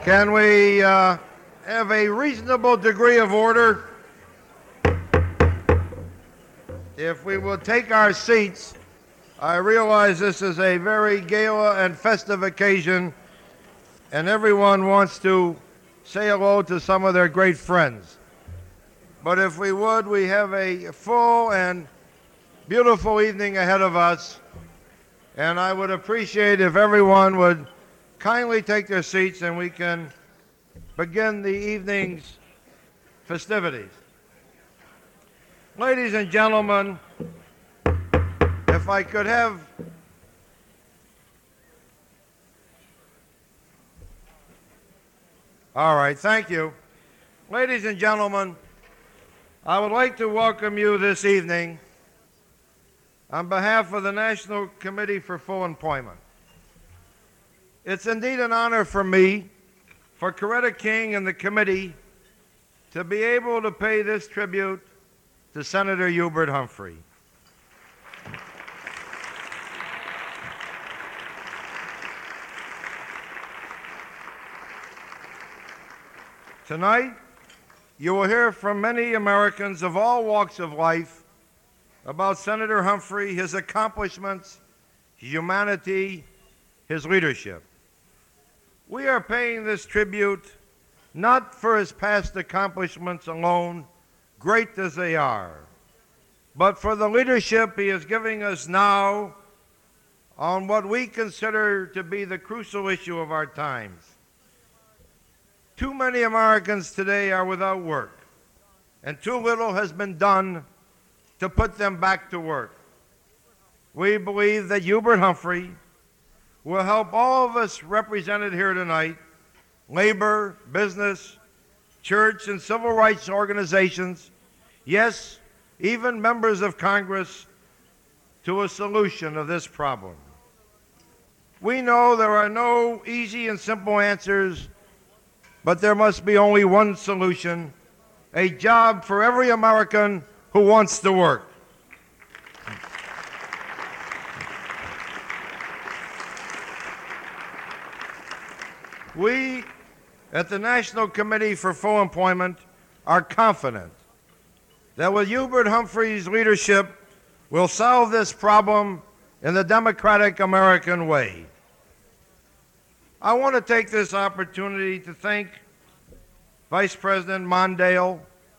Can we have a reasonable degree of order? If we will take our seats, I realize this is a very gala and festive occasion, and everyone wants to say hello to some of their great friends. But if we would, we have a full and beautiful evening ahead of us, and I would appreciate if everyone would kindly take their seats and we can begin the evening's festivities. Ladies and gentlemen, if I could have all right, thank you. Ladies and gentlemen, I would like to welcome you this evening on behalf of the National Committee for Full Employment. It's indeed an honor for me, for Coretta King and the committee, to be able to pay this tribute to Senator Hubert Humphrey. Tonight, you will hear from many Americans of all walks of life about Senator Humphrey, his accomplishments, his humanity, his leadership. We are paying this tribute not for his past accomplishments alone, great as they are, but for the leadership he is giving us now on what we consider to be the crucial issue of our times. Too many Americans today are without work, and too little has been done to put them back to work. We believe that Hubert Humphrey will help all of us represented here tonight, labor, business, church, and civil rights organizations, yes, even members of Congress, to a solution of this problem. We know there are no easy and simple answers, but there must be only one solution: a job for every American who wants to work. We at the National Committee for Full Employment are confident that with Hubert Humphrey's leadership, we'll solve this problem in the democratic American way. I want to take this opportunity to thank Vice President Mondale,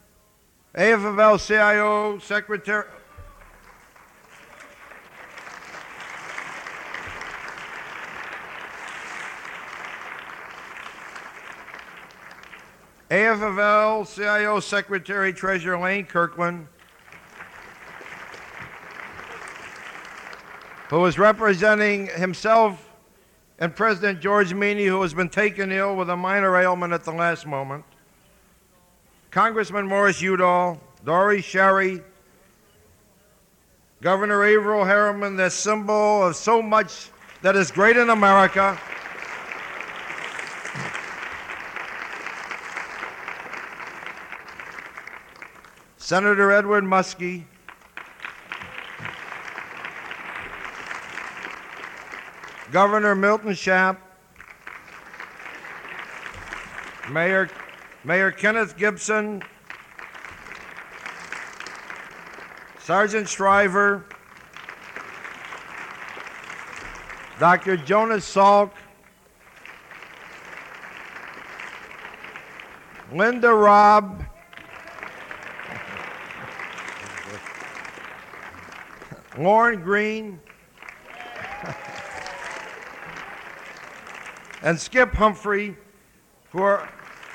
AFL-CIO Secretary, AFL-CIO Secretary Treasurer Lane Kirkland, who is representing himself, and President George Meany, who has been taken ill with a minor ailment at the last moment, Congressman Morris Udall, Dory Sherry, Governor Averill Harriman, the symbol of so much that is great in America, Senator Edward Muskie, Governor Milton Schaap, Mayor Kenneth Gibson, Sergeant Shriver, Dr. Jonas Salk, Linda Robb, Lauren Green, and Skip Humphrey, who are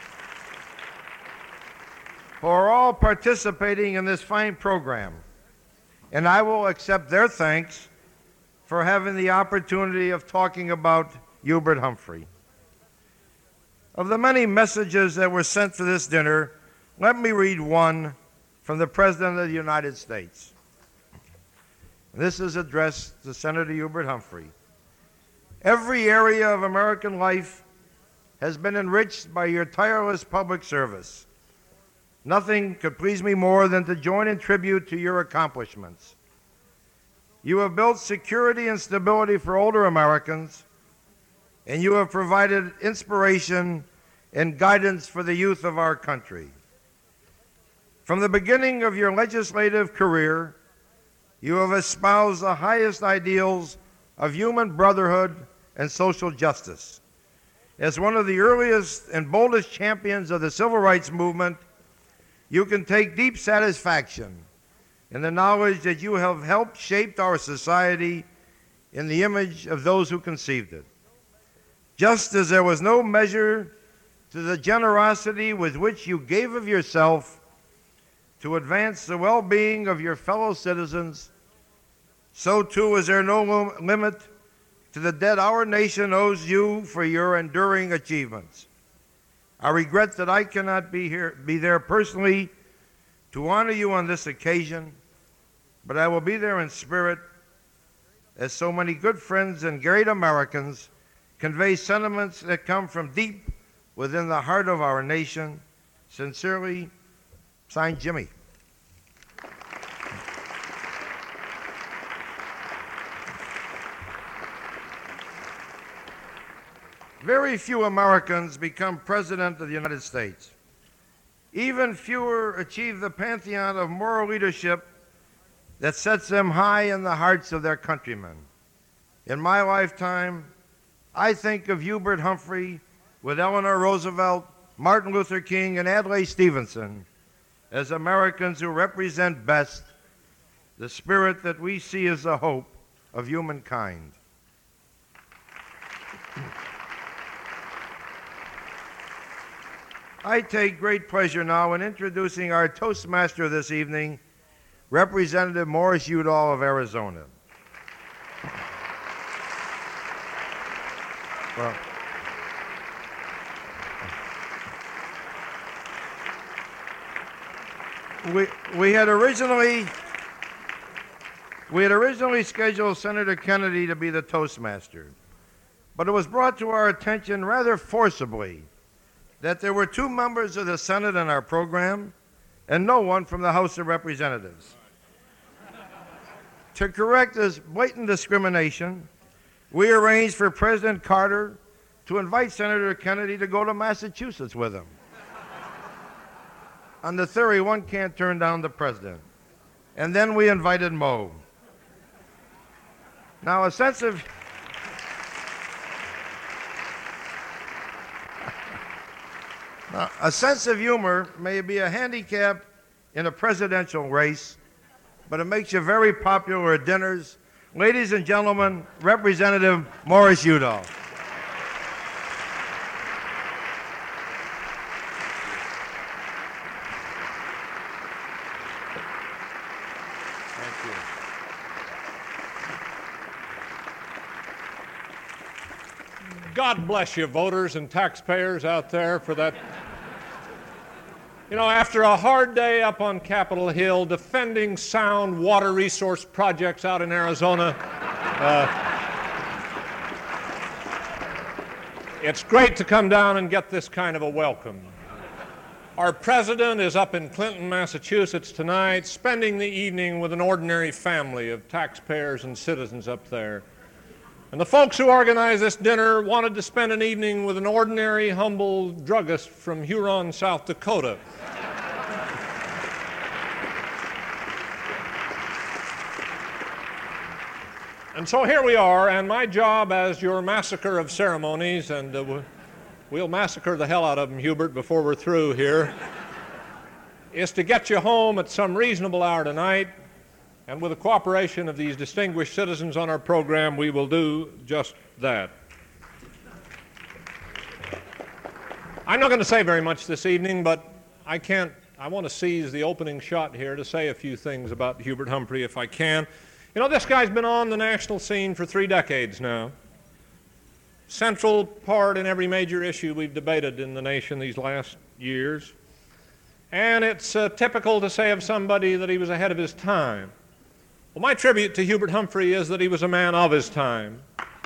all participating in this fine program. And I will accept their thanks for having the opportunity of talking about Hubert Humphrey. Of the many messages that were sent to this dinner, let me read one from the President of the United States. This is addressed to Senator Hubert Humphrey. Every area of American life has been enriched by your tireless public service. Nothing could please me more than to join in tribute to your accomplishments. You have built security and stability for older Americans, and you have provided inspiration and guidance for the youth of our country. From the beginning of your legislative career, you have espoused the highest ideals of human brotherhood and social justice. As one of the earliest and boldest champions of the civil rights movement, you can take deep satisfaction in the knowledge that you have helped shape our society in the image of those who conceived it. Just as there was no measure to the generosity with which you gave of yourself to advance the well-being of your fellow citizens, so too is there no limit to the debt our nation owes you for your enduring achievements. I regret that I cannot be there personally to honor you on this occasion, but I will be there in spirit as so many good friends and great Americans convey sentiments that come from deep within the heart of our nation. Sincerely, signed, Jimmy. Very few Americans become President of the United States. Even fewer achieve the pantheon of moral leadership that sets them high in the hearts of their countrymen. In my lifetime, I think of Hubert Humphrey with Eleanor Roosevelt, Martin Luther King, and Adlai Stevenson as Americans who represent best the spirit that we see as the hope of humankind. I take great pleasure now in introducing our Toastmaster this evening, Representative Morris Udall of Arizona. Well, we had originally scheduled Senator Kennedy to be the Toastmaster, but it was brought to our attention rather forcibly that there were 2 members of the Senate in our program and no one from the House of Representatives. To correct this blatant discrimination, we arranged for President Carter to invite Senator Kennedy to go to Massachusetts with him, on the theory one can't turn down the president. And then we invited Mo. Now, a sense of humor may be a handicap in a presidential race, but it makes you very popular at dinners. Ladies and gentlemen, Representative Morris Udall. God bless you, voters and taxpayers out there, for that. You know, after a hard day up on Capitol Hill defending sound water resource projects out in Arizona, it's great to come down and get this kind of a welcome. Our president is up in Clinton, Massachusetts tonight, spending the evening with an ordinary family of taxpayers and citizens up there. And the folks who organized this dinner wanted to spend an evening with an ordinary, humble druggist from Huron, South Dakota. And so here we are, and my job as your massacre of ceremonies, and we'll massacre the hell out of them, Hubert, before we're through here, is to get you home at some reasonable hour tonight. And with the cooperation of these distinguished citizens on our program, we will do just that. I'm not going to say very much this evening, but I want to seize the opening shot here to say a few things about Hubert Humphrey if I can. You know, this guy's been on the national scene for 3 decades now. Central part in every major issue we've debated in the nation these last years. And it's typical to say of somebody that he was ahead of his time. Well, my tribute to Hubert Humphrey is that he was a man of his time.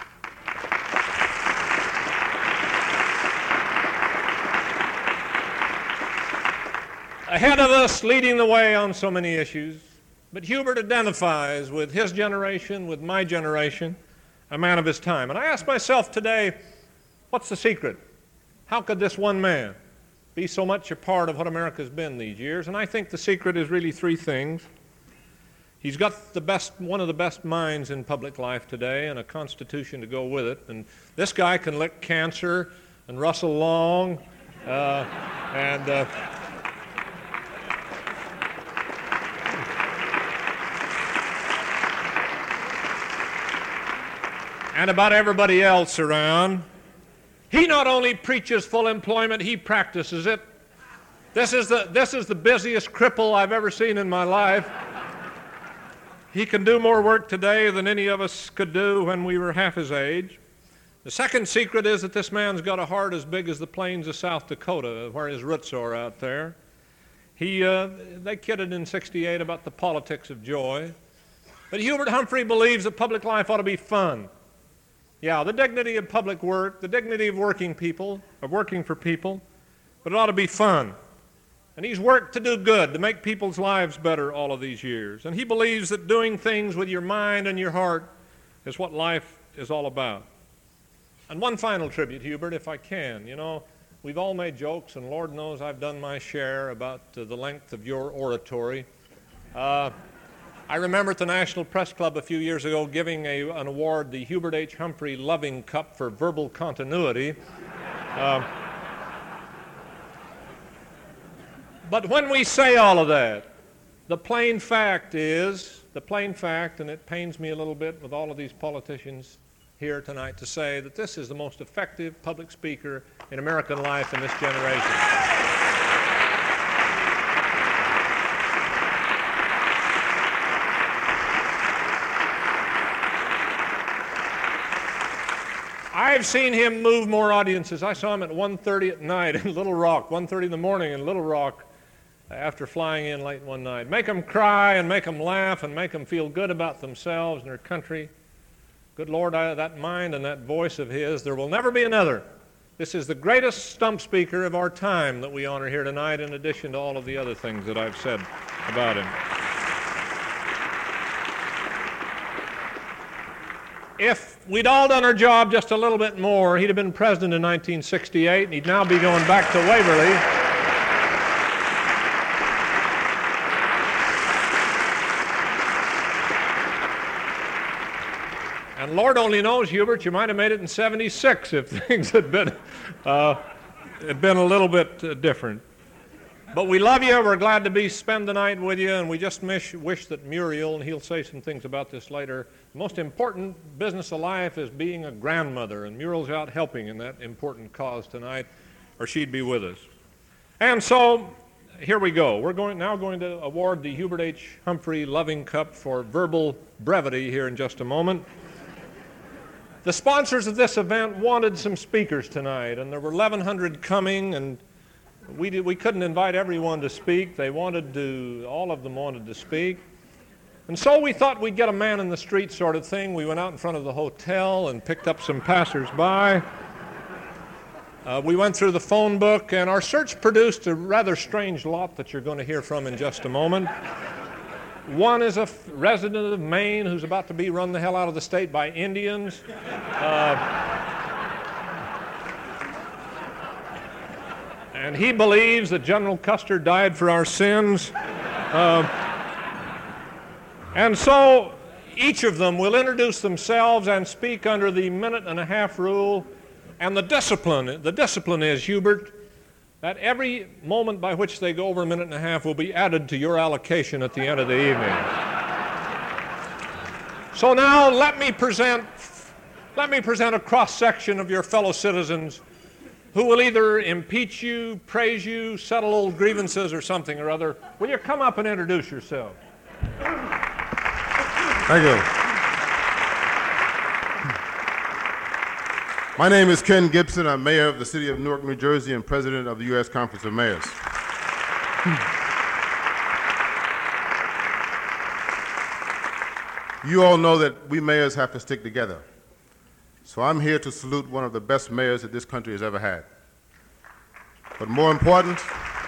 Ahead of us, leading the way on so many issues. But Hubert identifies with his generation, with my generation, a man of his time. And I ask myself today, what's the secret? How could this one man be so much a part of what America's been these years? And I think the secret is really three things. He's got one of the best minds in public life today, and a constitution to go with it. And this guy can lick cancer and Russell Long and about everybody else around. He not only preaches full employment, he practices it. This is the busiest cripple I've ever seen in my life. He can do more work today than any of us could do when we were half his age. The second secret is that this man's got a heart as big as the plains of South Dakota, where his roots are out there. They kidded in '68 about the politics of joy. But Hubert Humphrey believes that public life ought to be fun. Yeah, the dignity of public work, the dignity of working for people, but it ought to be fun. And he's worked to do good, to make people's lives better all of these years. And he believes that doing things with your mind and your heart is what life is all about. And one final tribute, Hubert, if I can. You know, we've all made jokes, and Lord knows I've done my share about the length of your oratory. I remember at the National Press Club a few years ago giving an award, the Hubert H. Humphrey Loving Cup for verbal continuity. But when we say all of that, the plain fact, and it pains me a little bit with all of these politicians here tonight to say that this is the most effective public speaker in American life in this generation. I've seen him move more audiences. I saw him at 1:30 at night in Little Rock, 1:30 in the morning in Little Rock, after flying in late one night. Make them cry and make them laugh and make them feel good about themselves and their country. Good Lord, that mind and that voice of his, there will never be another. This is the greatest stump speaker of our time that we honor here tonight, in addition to all of the other things that I've said about him. If we'd all done our job just a little bit more, he'd have been president in 1968, and he'd now be going back to Waverly. And Lord only knows, Hubert, you might have made it in '76 if things had been a little bit different. But we love you. We're glad to spend the night with you, and we just wish that Muriel, and he'll say some things about this later, the most important business of life is being a grandmother, and Muriel's out helping in that important cause tonight, or she'd be with us. And so, here we go. We're now going to award the Hubert H. Humphrey Loving Cup for verbal brevity here in just a moment. The sponsors of this event wanted some speakers tonight, and there were 1,100 coming, and we couldn't invite everyone to speak. All of them wanted to speak. And so we thought we'd get a man in the street sort of thing. We went out in front of the hotel and picked up some passers-by. We went through the phone book, and our search produced a rather strange lot that you're going to hear from in just a moment. One is a resident of Maine who's about to be run the hell out of the state by Indians. And he believes that General Custer died for our sins. And so each of them will introduce themselves and speak under the minute-and-a-half rule. And the discipline is, Hubert, that every moment by which they go over a minute and a half will be added to your allocation at the end of the evening. So now let me present a cross-section of your fellow citizens who will either impeach you, praise you, settle old grievances, or something or other. Will you come up and introduce yourself? Thank you. My name is Ken Gibson. I'm mayor of the city of Newark, New Jersey, and president of the U.S. Conference of Mayors. You all know that we mayors have to stick together. So I'm here to salute one of the best mayors that this country has ever had. But more important,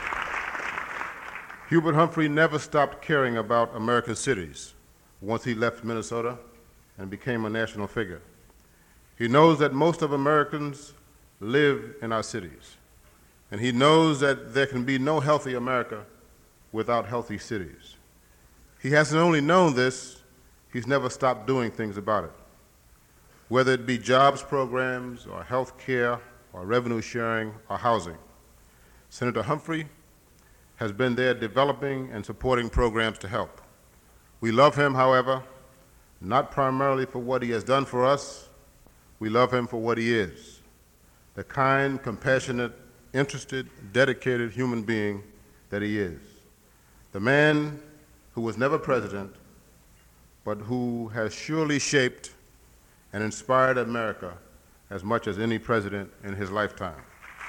Hubert Humphrey never stopped caring about America's cities once he left Minnesota and became a national figure. He knows that most of Americans live in our cities. And he knows that there can be no healthy America without healthy cities. He hasn't only known this, he's never stopped doing things about it. Whether it be jobs programs or health care or revenue sharing or housing, Senator Humphrey has been there developing and supporting programs to help. We love him, however, not primarily for what he has done for us. We love him for what he is, the kind, compassionate, interested, dedicated human being that he is. The man who was never president, but who has surely shaped and inspired America as much as any president in his lifetime.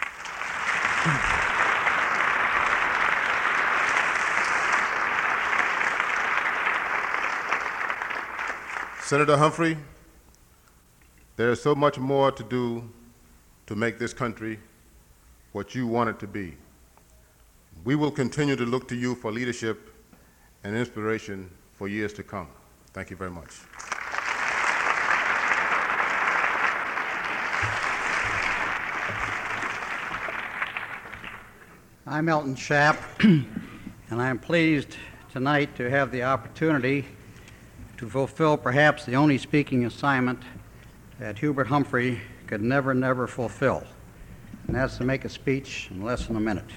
Senator Humphrey, there is so much more to do to make this country what you want it to be. We will continue to look to you for leadership and inspiration for years to come. Thank you very much. I'm Elton Schaap, and I'm pleased tonight to have the opportunity to fulfill perhaps the only speaking assignment that Hubert Humphrey could never fulfill, and that's to make a speech in less than a minute.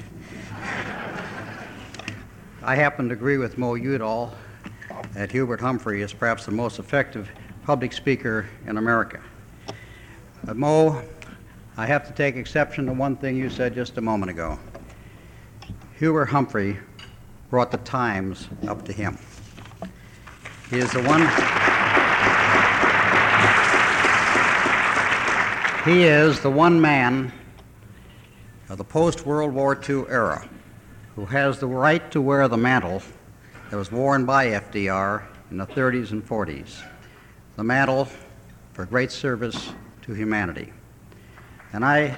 I happen to agree with Mo Udall that Hubert Humphrey is perhaps the most effective public speaker in America. But Mo, I have to take exception to one thing you said just a moment ago. Hubert Humphrey brought the Times up to him. He is the one man of the post-World War II era who has the right to wear the mantle that was worn by FDR in the 30s and 40s, the mantle for great service to humanity. And I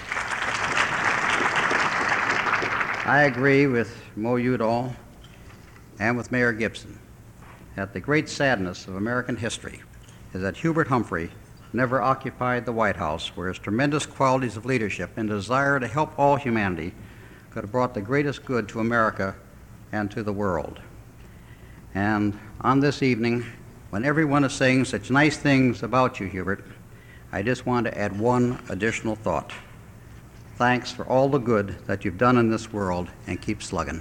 agree with Mo Udall and with Mayor Gibson that the great sadness of American history is that Hubert Humphrey never occupied the White House, where his tremendous qualities of leadership and desire to help all humanity could have brought the greatest good to America and to the world. And on this evening, when everyone is saying such nice things about you, Hubert, I just want to add one additional thought. Thanks for all the good that you've done in this world, and keep slugging.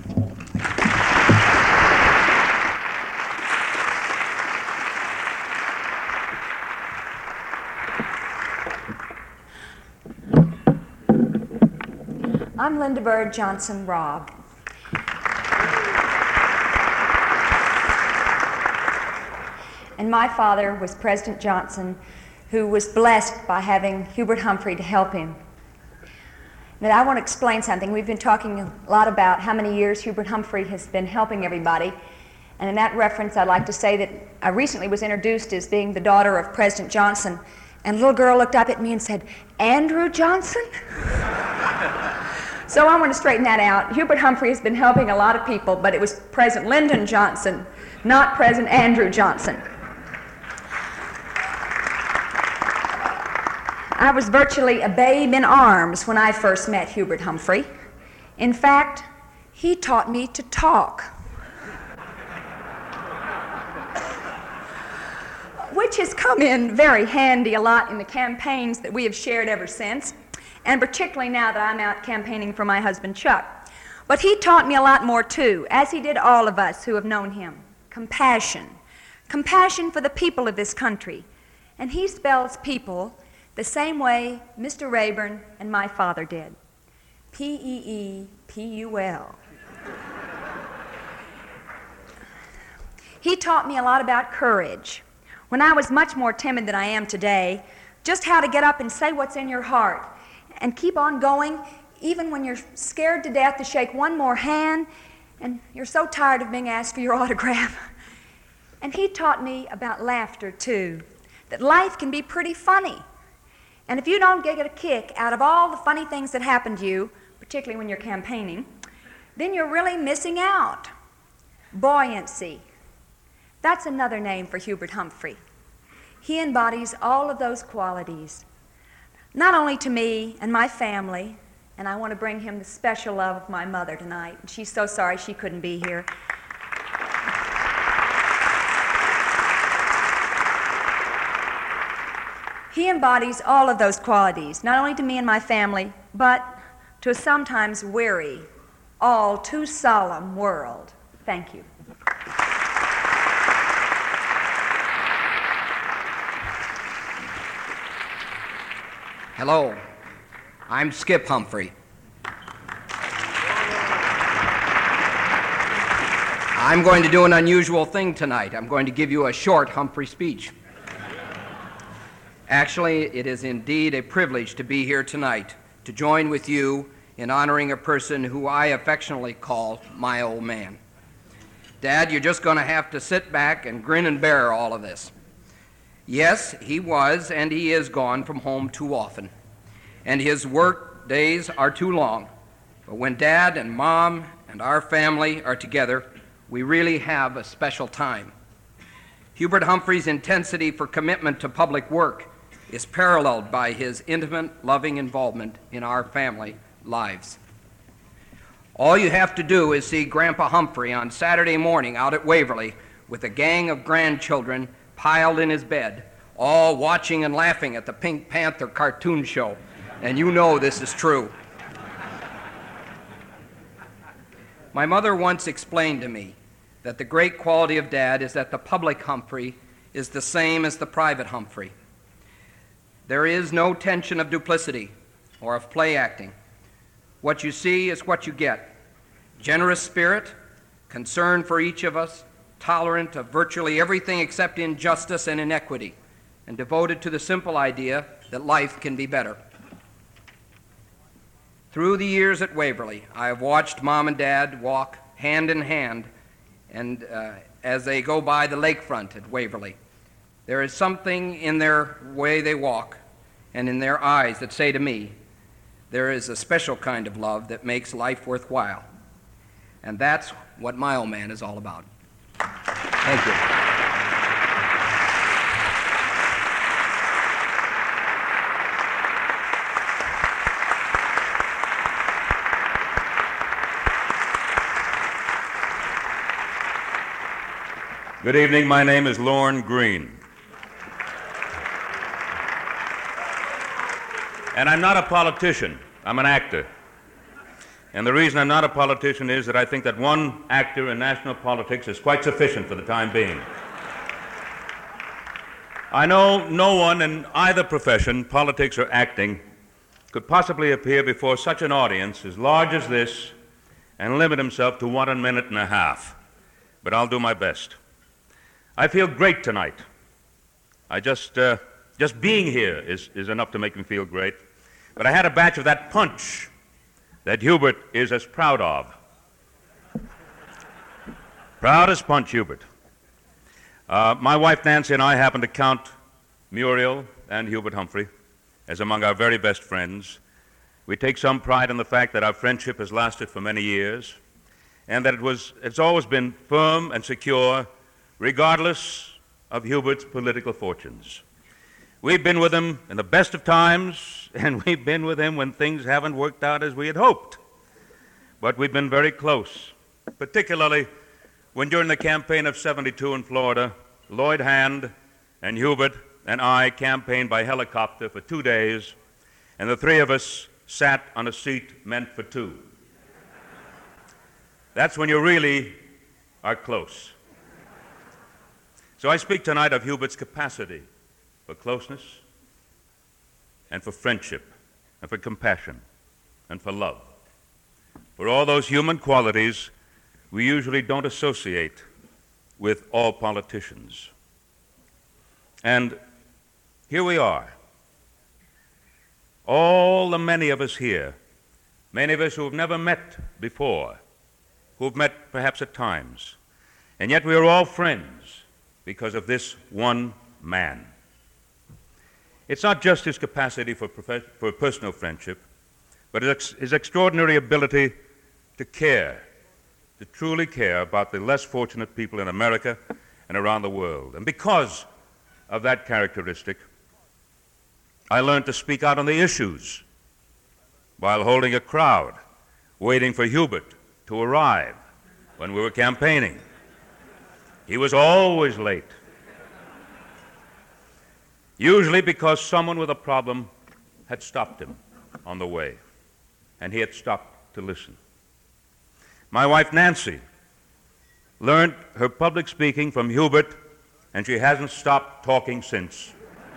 I'm Linda Bird Johnson Robb. And my father was President Johnson, who was blessed by having Hubert Humphrey to help him. Now, I want to explain something. We've been talking a lot about how many years Hubert Humphrey has been helping everybody. And in that reference, I'd like to say that I recently was introduced as being the daughter of President Johnson. And a little girl looked up at me and said, "Andrew Johnson?" So I want to straighten that out. Hubert Humphrey has been helping a lot of people, but it was President Lyndon Johnson, not President Andrew Johnson. I was virtually a babe in arms when I first met Hubert Humphrey. In fact, he taught me to talk, which has come in very handy a lot in the campaigns that we have shared ever since, and particularly now that I'm out campaigning for my husband, Chuck. But he taught me a lot more, too, as he did all of us who have known him. Compassion. Compassion for the people of this country. And he spells people the same way Mr. Rayburn and my father did. P-E-E-P-U-L. He taught me a lot about courage. When I was much more timid than I am today, just how to get up and say what's in your heart and keep on going even when you're scared to death to shake one more hand and you're so tired of being asked for your autograph. And he taught me about laughter, too, that life can be pretty funny. And if you don't get a kick out of all the funny things that happen to you, particularly when you're campaigning, then you're really missing out. Buoyancy. That's another name for Hubert Humphrey. He embodies all of those qualities. not only to me and my family, and I want to bring him the special love of my mother tonight. She's so sorry she couldn't be here. He embodies all of those qualities, not only to me and my family, but to a sometimes weary, all too solemn world. Thank you. Hello, I'm Skip Humphrey. I'm going to do an unusual thing tonight. I'm going to give you a short Humphrey speech. Actually, it is indeed a privilege to be here tonight to join with you in honoring a person who I affectionately call my old man. Dad, you're just going to have to sit back and grin and bear all of this. Yes, he was and he is gone from home too often, and his work days are too long. But when Dad and Mom and our family are together, we really have a special time. Hubert Humphrey's intensity for commitment to public work is paralleled by his intimate, loving involvement in our family lives. All you have to do is see Grandpa Humphrey on Saturday morning out at Waverly with a gang of grandchildren piled in his bed, all watching and laughing at the Pink Panther cartoon show, and you know this is true. My mother once explained to me that the great quality of Dad is that the public Humphrey is the same as the private Humphrey. There is no tension of duplicity or of play acting. What you see is what you get. Generous spirit, concern for each of us, tolerant of virtually everything except injustice and inequity, and devoted to the simple idea that life can be better. Through the years at Waverly, I have watched Mom and Dad walk hand in hand and as they go by the lakefront at Waverly. There is something in their way they walk and in their eyes that say to me, there is a special kind of love that makes life worthwhile. And that's what my old man is all about. Thank you. Good evening. My name is Lorne Green. And I'm not a politician. I'm an actor. And the reason I'm not a politician is that I think that one actor in national politics is quite sufficient for the time being. I know no one in either profession, politics or acting, could possibly appear before such an audience as large as this and limit himself to 1 minute and a half. But I'll do my best. I feel great tonight. I just being here is enough to make me feel great. But I had a batch of that punch that Hubert is as proud of. Proud as punch, Hubert. My wife Nancy and I happen to count Muriel and Hubert Humphrey as among our very best friends. We take some pride in the fact that our friendship has lasted for many years and that it's always been firm and secure regardless of Hubert's political fortunes. We've been with him in the best of times, and we've been with him when things haven't worked out as we had hoped. But we've been very close, particularly when during the campaign of '72 in Florida, Lloyd Hand and Hubert and I campaigned by helicopter for 2 days, and the three of us sat on a seat meant for two. That's when you really are close. So I speak tonight of Hubert's capacity for closeness and for friendship and for compassion and for love. For all those human qualities we usually don't associate with all politicians. And here we are. All the many of us here, many of us who have never met before, who have met perhaps at times, and yet we are all friends because of this one man. It's not just his capacity for personal friendship, but his extraordinary ability to care, to truly care about the less fortunate people in America and around the world. And because of that characteristic, I learned to speak out on the issues while holding a crowd, waiting for Hubert to arrive when we were campaigning. He was always late, usually because someone with a problem had stopped him on the way, and he had stopped to listen. My wife, Nancy, learned her public speaking from Hubert, and she hasn't stopped talking since.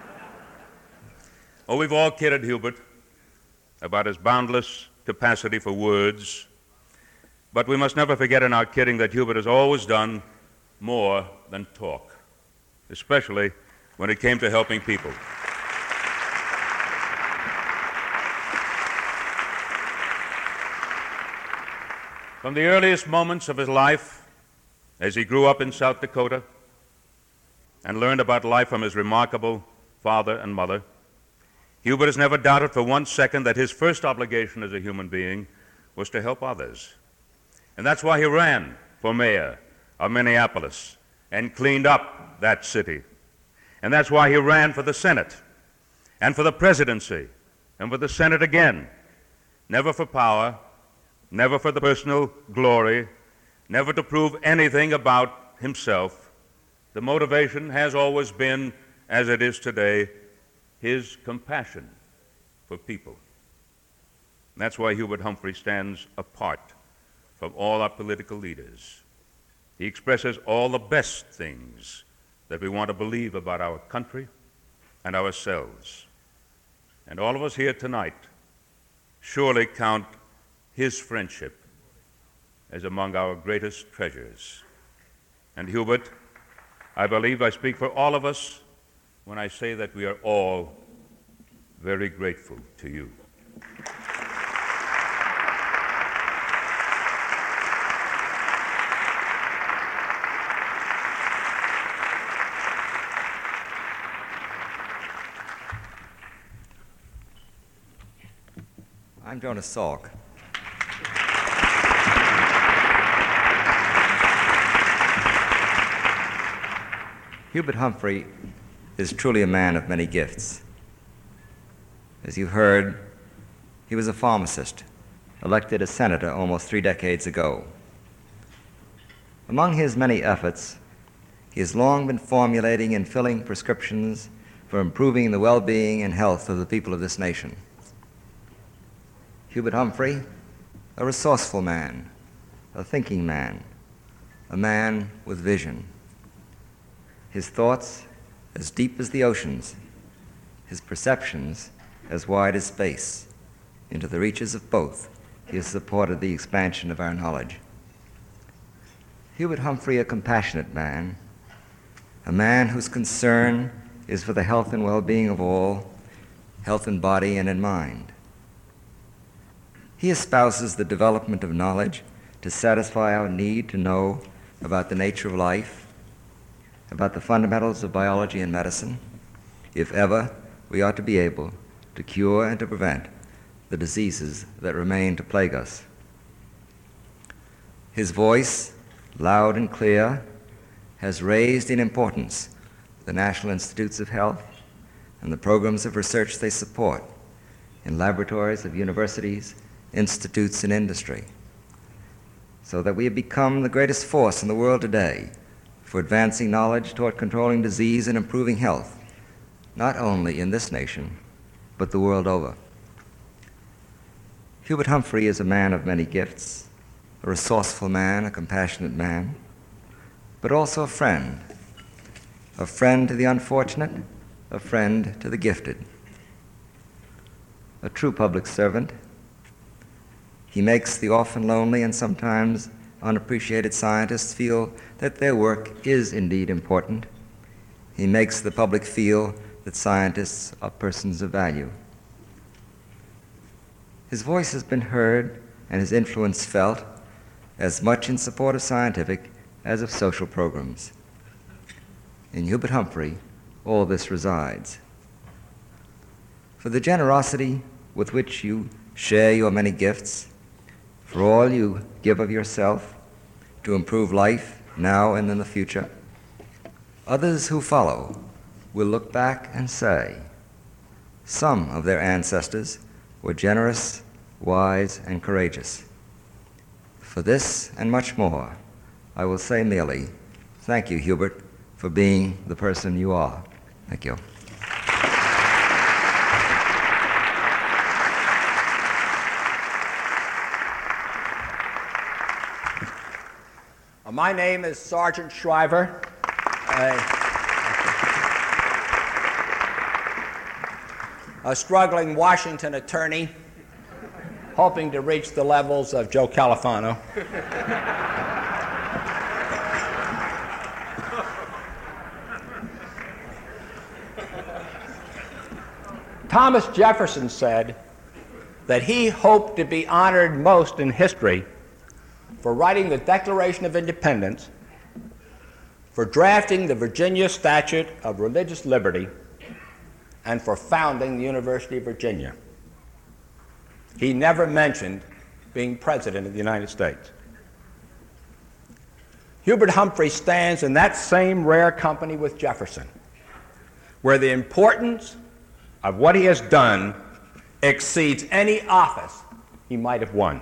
Oh, we've all kidded Hubert about his boundless capacity for words, but we must never forget in our kidding that Hubert has always done more than talk, especially when it came to helping people. From the earliest moments of his life, as he grew up in South Dakota and learned about life from his remarkable father and mother, Hubert has never doubted for 1 second that his first obligation as a human being was to help others. And that's why he ran for mayor of Minneapolis and cleaned up that city. And that's why he ran for the Senate and for the presidency and for the Senate again, never for power, never for the personal glory, never to prove anything about himself. The motivation has always been, as it is today, his compassion for people. And that's why Hubert Humphrey stands apart from all our political leaders. He expresses all the best things that we want to believe about our country and ourselves. And all of us here tonight surely count his friendship as among our greatest treasures. And Hubert, I believe I speak for all of us when I say that we are all very grateful to you. I'm Jonas Salk. Hubert Humphrey is truly a man of many gifts. As you heard, he was a pharmacist, elected as senator almost 3 decades ago. Among his many efforts, he has long been formulating and filling prescriptions for improving the well-being and health of the people of this nation. Hubert Humphrey, a resourceful man, a thinking man, a man with vision. His thoughts as deep as the oceans, his perceptions as wide as space. Into the reaches of both, he has supported the expansion of our knowledge. Hubert Humphrey, a compassionate man, a man whose concern is for the health and well-being of all, health in body and in mind. He espouses the development of knowledge to satisfy our need to know about the nature of life, about the fundamentals of biology and medicine, if ever we ought to be able to cure and to prevent the diseases that remain to plague us. His voice, loud and clear, has raised in importance the National Institutes of Health and the programs of research they support in laboratories of universities, institutes, and industry, so that we have become the greatest force in the world today for advancing knowledge toward controlling disease and improving health, not only in this nation, but the world over. Hubert Humphrey is a man of many gifts, a resourceful man, a compassionate man, but also a friend to the unfortunate, a friend to the gifted. A true public servant, he makes the often lonely and sometimes unappreciated scientists feel that their work is indeed important. He makes the public feel that scientists are persons of value. His voice has been heard and his influence felt as much in support of scientific as of social programs. In Hubert Humphrey, all this resides. For the generosity with which you share your many gifts, for all you give of yourself to improve life now and in the future, others who follow will look back and say, Some of their ancestors were generous, wise, and courageous. For this and much more, I will say merely, thank you, Hubert, for being the person you are. Thank you. My name is Sergeant Shriver. A struggling Washington attorney, hoping to reach the levels of Joe Califano. Thomas Jefferson said that he hoped to be honored most in history for writing the Declaration of Independence, for drafting the Virginia Statute of Religious Liberty, and for founding the University of Virginia. He never mentioned being President of the United States. Hubert Humphrey stands in that same rare company with Jefferson, where the importance of what he has done exceeds any office he might have won.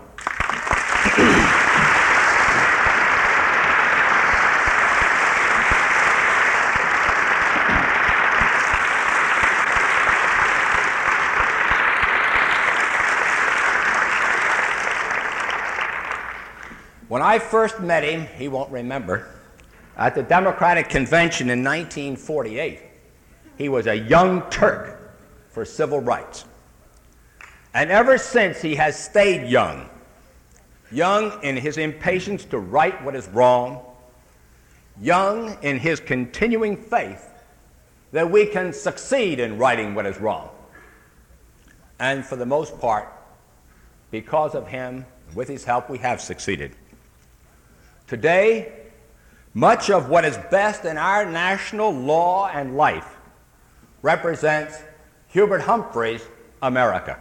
When I first met him, he won't remember, at the Democratic Convention in 1948, he was a young Turk for civil rights. And ever since, he has stayed young. Young in his impatience to right what is wrong, young in his continuing faith that we can succeed in righting what is wrong. And for the most part, because of him, with his help, we have succeeded. Today, much of what is best in our national law and life represents Hubert Humphrey's America.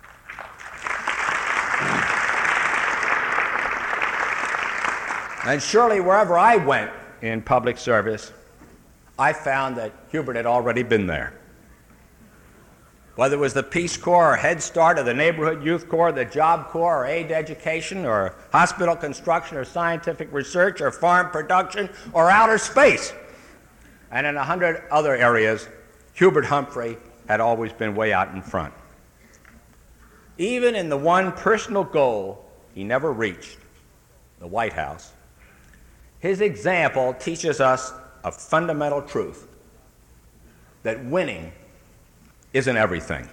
And surely wherever I went in public service, I found that Hubert had already been there. Whether it was the Peace Corps or Head Start or the Neighborhood Youth Corps, the Job Corps or aid education or hospital construction or scientific research or farm production or outer space. And in 100 other areas, Hubert Humphrey had always been way out in front. Even in the one personal goal he never reached, the White House, his example teaches us a fundamental truth, that winning isn't everything.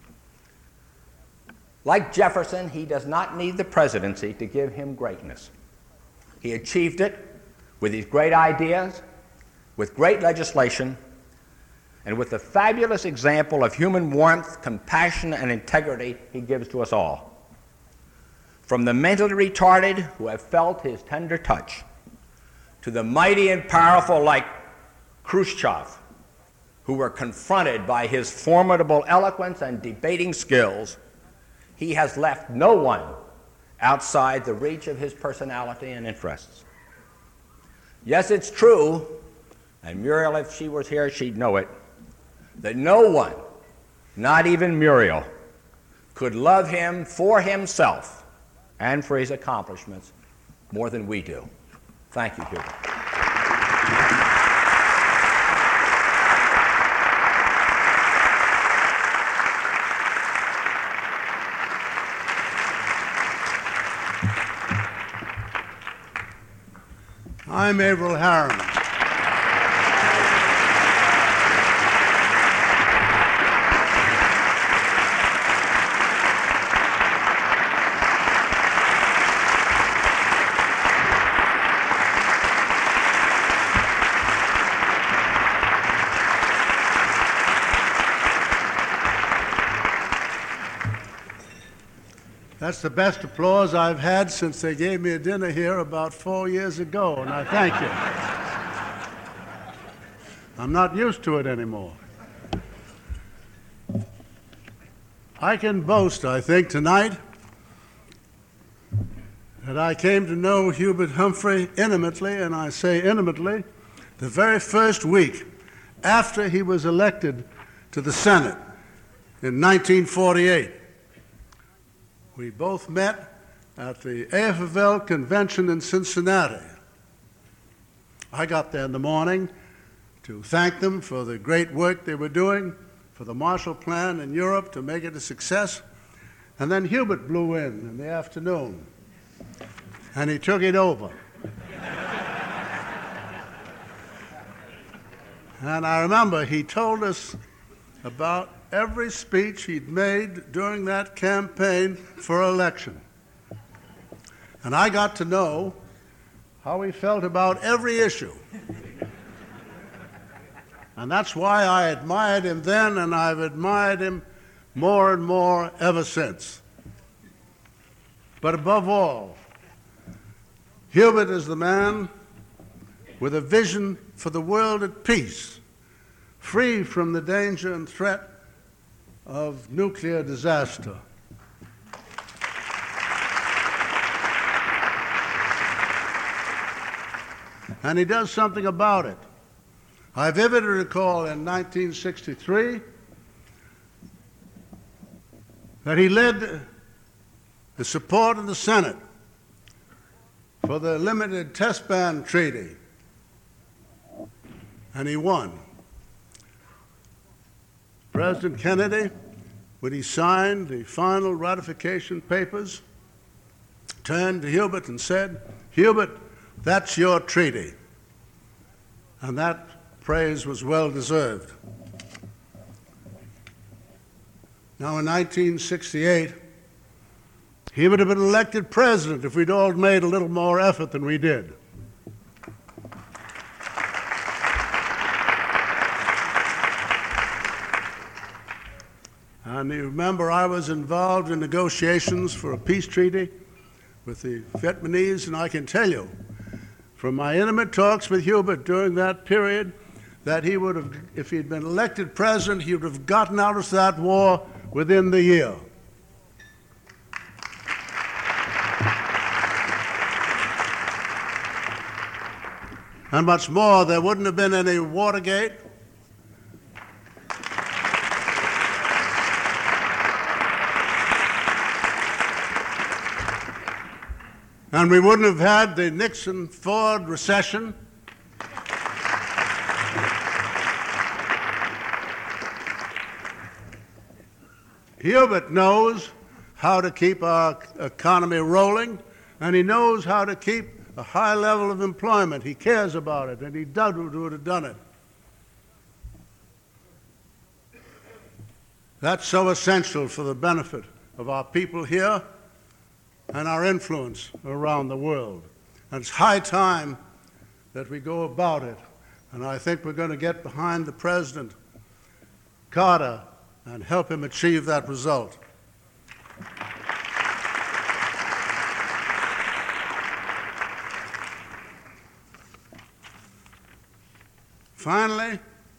Like Jefferson, he does not need the presidency to give him greatness. He achieved it with his great ideas, with great legislation, and with the fabulous example of human warmth, compassion, and integrity he gives to us all. From the mentally retarded who have felt his tender touch, to the mighty and powerful like Khrushchev, who were confronted by his formidable eloquence and debating skills, he has left no one outside the reach of his personality and interests. Yes, it's true, and Muriel, if she was here, she'd know it, that no one, not even Muriel, could love him for himself and for his accomplishments more than we do. Thank you, Hubert. I'm Averell Harriman. That's the best applause I've had since they gave me a dinner here about 4 years ago, and I thank you. I'm not used to it anymore. I can boast, I think, tonight that I came to know Hubert Humphrey intimately, and I say intimately, the very first week after he was elected to the Senate in 1948. We both met at the AFL convention in Cincinnati. I got there in the morning to thank them for the great work they were doing, for the Marshall Plan in Europe to make it a success. And then Hubert blew in the afternoon, and he took it over. And I remember he told us about every speech he'd made during that campaign for election. And I got to know how he felt about every issue. And that's why I admired him then, and I've admired him more and more ever since. But above all, Hubert is the man with a vision for the world at peace, free from the danger and threat of nuclear disaster. And he does something about it. I vividly recall in 1963 that he led the support of the Senate for the Limited Test Ban Treaty, and he won. President Kennedy, when he signed the final ratification papers, turned to Hubert and said, "Hubert, that's your treaty." And that praise was well deserved. Now, in 1968, he would have been elected president if we'd all made a little more effort than we did. And you remember I was involved in negotiations for a peace treaty with the Vietnamese, and I can tell you from my intimate talks with Hubert during that period that he would have, if he'd been elected president, he would have gotten out of that war within the year. And much more, there wouldn't have been any Watergate. And we wouldn't have had the Nixon-Ford recession. Hubert knows how to keep our economy rolling, and he knows how to keep a high level of employment. He cares about it, and he would have done it. That's so essential for the benefit of our people here and our influence around the world. And it's high time that we go about it. And I think we're going to get behind the President Carter and help him achieve that result. Finally,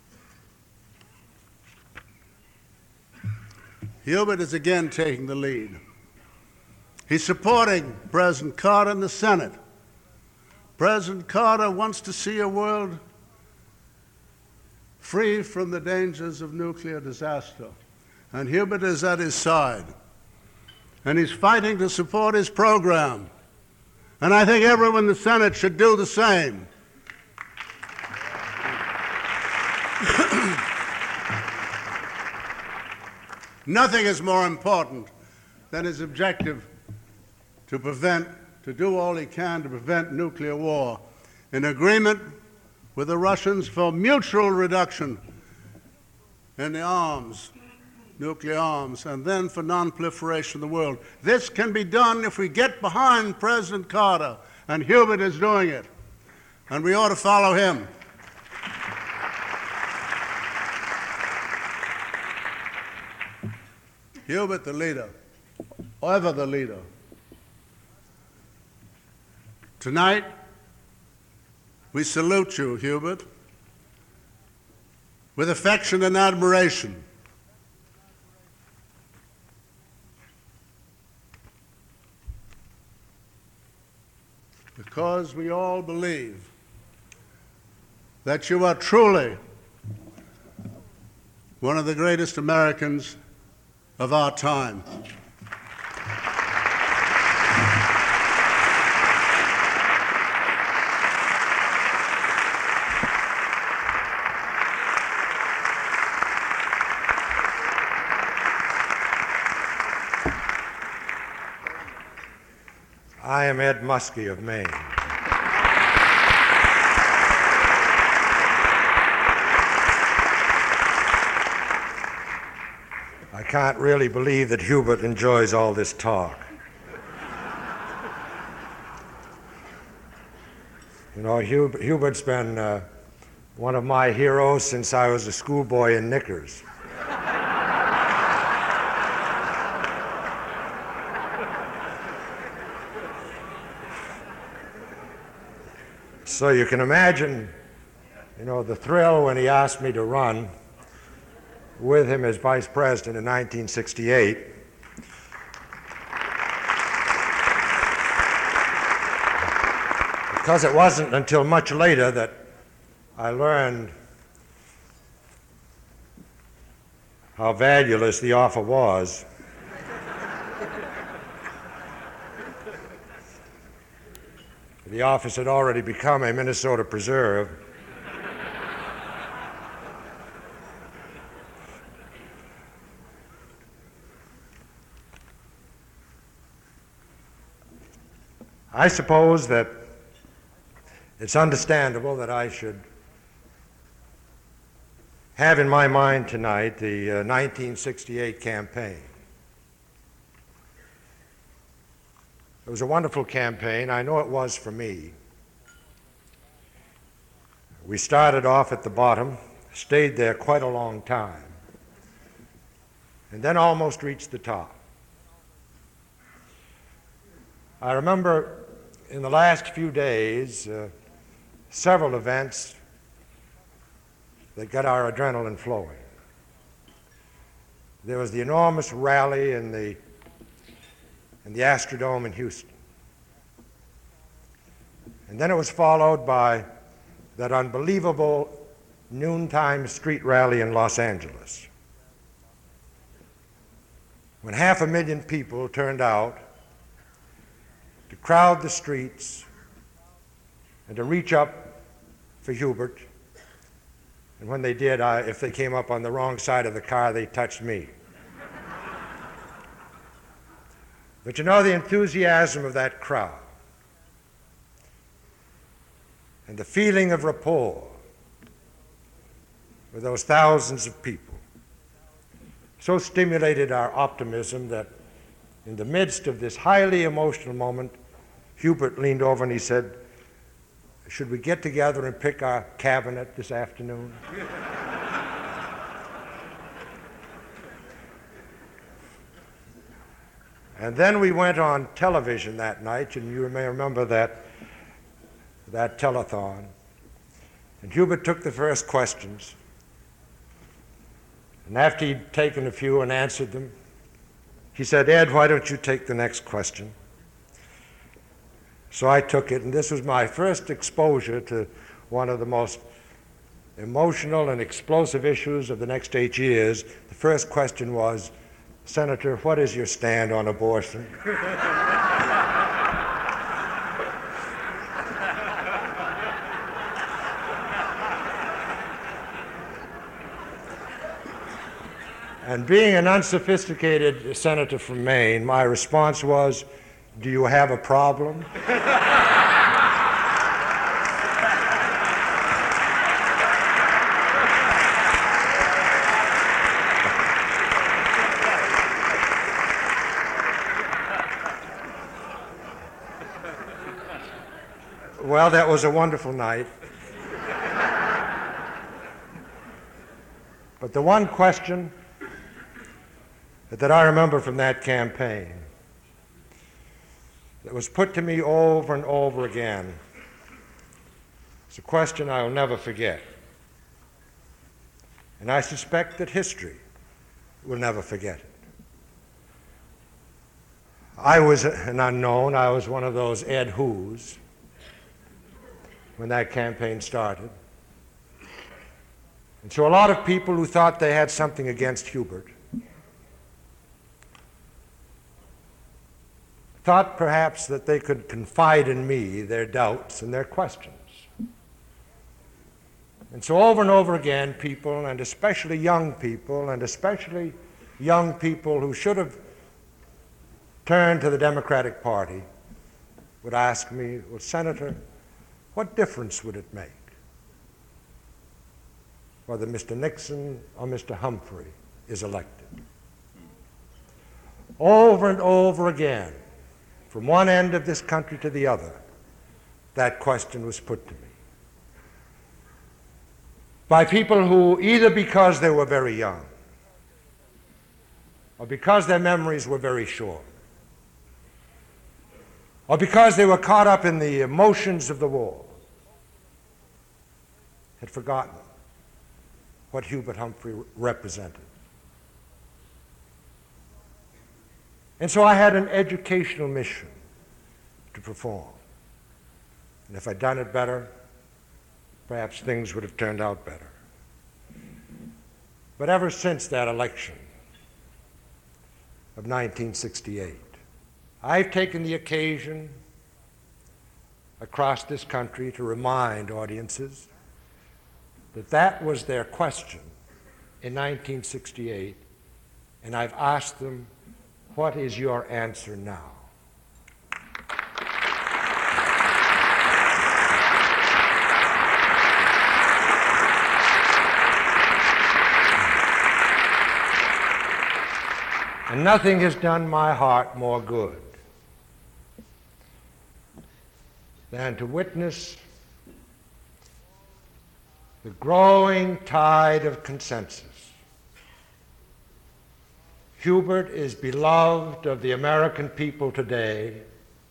Hubert is again taking the lead. He's supporting President Carter in the Senate. President Carter wants to see a world free from the dangers of nuclear disaster. And Hubert is at his side. And he's fighting to support his program. And I think everyone in the Senate should do the same. Nothing is more important than his objective to do all he can to prevent nuclear war, in agreement with the Russians for mutual reduction in the arms, nuclear arms, and then for non-proliferation in the world. This can be done if we get behind President Carter, and Hubert is doing it, and we ought to follow him. Hubert, the leader, ever the leader. Tonight, we salute you, Hubert, with affection and admiration. Because we all believe that you are truly one of the greatest Americans of our time. I am Ed Muskie of Maine. I can't really believe that Hubert enjoys all this talk. You know, Hubert's been one of my heroes since I was a schoolboy in knickers. So you can imagine, you know, the thrill when he asked me to run with him as vice president in 1968. Because it wasn't until much later that I learned how valueless the offer was. The office had already become a Minnesota preserve. I suppose that it's understandable that I should have in my mind tonight the 1968 campaign. It was a wonderful campaign. I know it was for me. We started off at the bottom, stayed there quite a long time, and then almost reached the top. I remember in the last few days several events that got our adrenaline flowing. There was the enormous rally in the Astrodome in Houston. And then it was followed by that unbelievable noontime street rally in Los Angeles, when 500,000 people turned out to crowd the streets and to reach up for Hubert. And when they did, if they came up on the wrong side of the car, they touched me. But you know, the enthusiasm of that crowd and the feeling of rapport with those thousands of people so stimulated our optimism that in the midst of this highly emotional moment, Hubert leaned over and he said, "Should we get together and pick our cabinet this afternoon?" And then we went on television that night, and you may remember that telethon. And Hubert took the first questions. And after he'd taken a few and answered them, he said, "Ed, why don't you take the next question?" So I took it, and this was my first exposure to one of the most emotional and explosive issues of the next 8 years. The first question was, "Senator, what is your stand on abortion?" And being an unsophisticated senator from Maine, my response was, "Do you have a problem?" Well, that was a wonderful night. But the one question that I remember from that campaign that was put to me over and over again is a question I will never forget. And I suspect that history will never forget it. I was an unknown. I was one of those Ed Who's when that campaign started. And so a lot of people who thought they had something against Hubert thought perhaps that they could confide in me their doubts and their questions. And so over and over again, people, and especially young people who should have turned to the Democratic Party, would ask me, well, Senator, what difference would it make whether Mr. Nixon or Mr. Humphrey is elected? Over and over again, from one end of this country to the other, that question was put to me by people who, either because they were very young or because their memories were very short, or because they were caught up in the emotions of the war, had forgotten what Hubert Humphrey represented. And so I had an educational mission to perform. And if I'd done it better, perhaps things would have turned out better. But ever since that election of 1968, I've taken the occasion across this country to remind audiences that that was their question in 1968, and I've asked them, what is your answer now? And nothing has done my heart more good than to witness the growing tide of consensus. Hubert is beloved of the American people today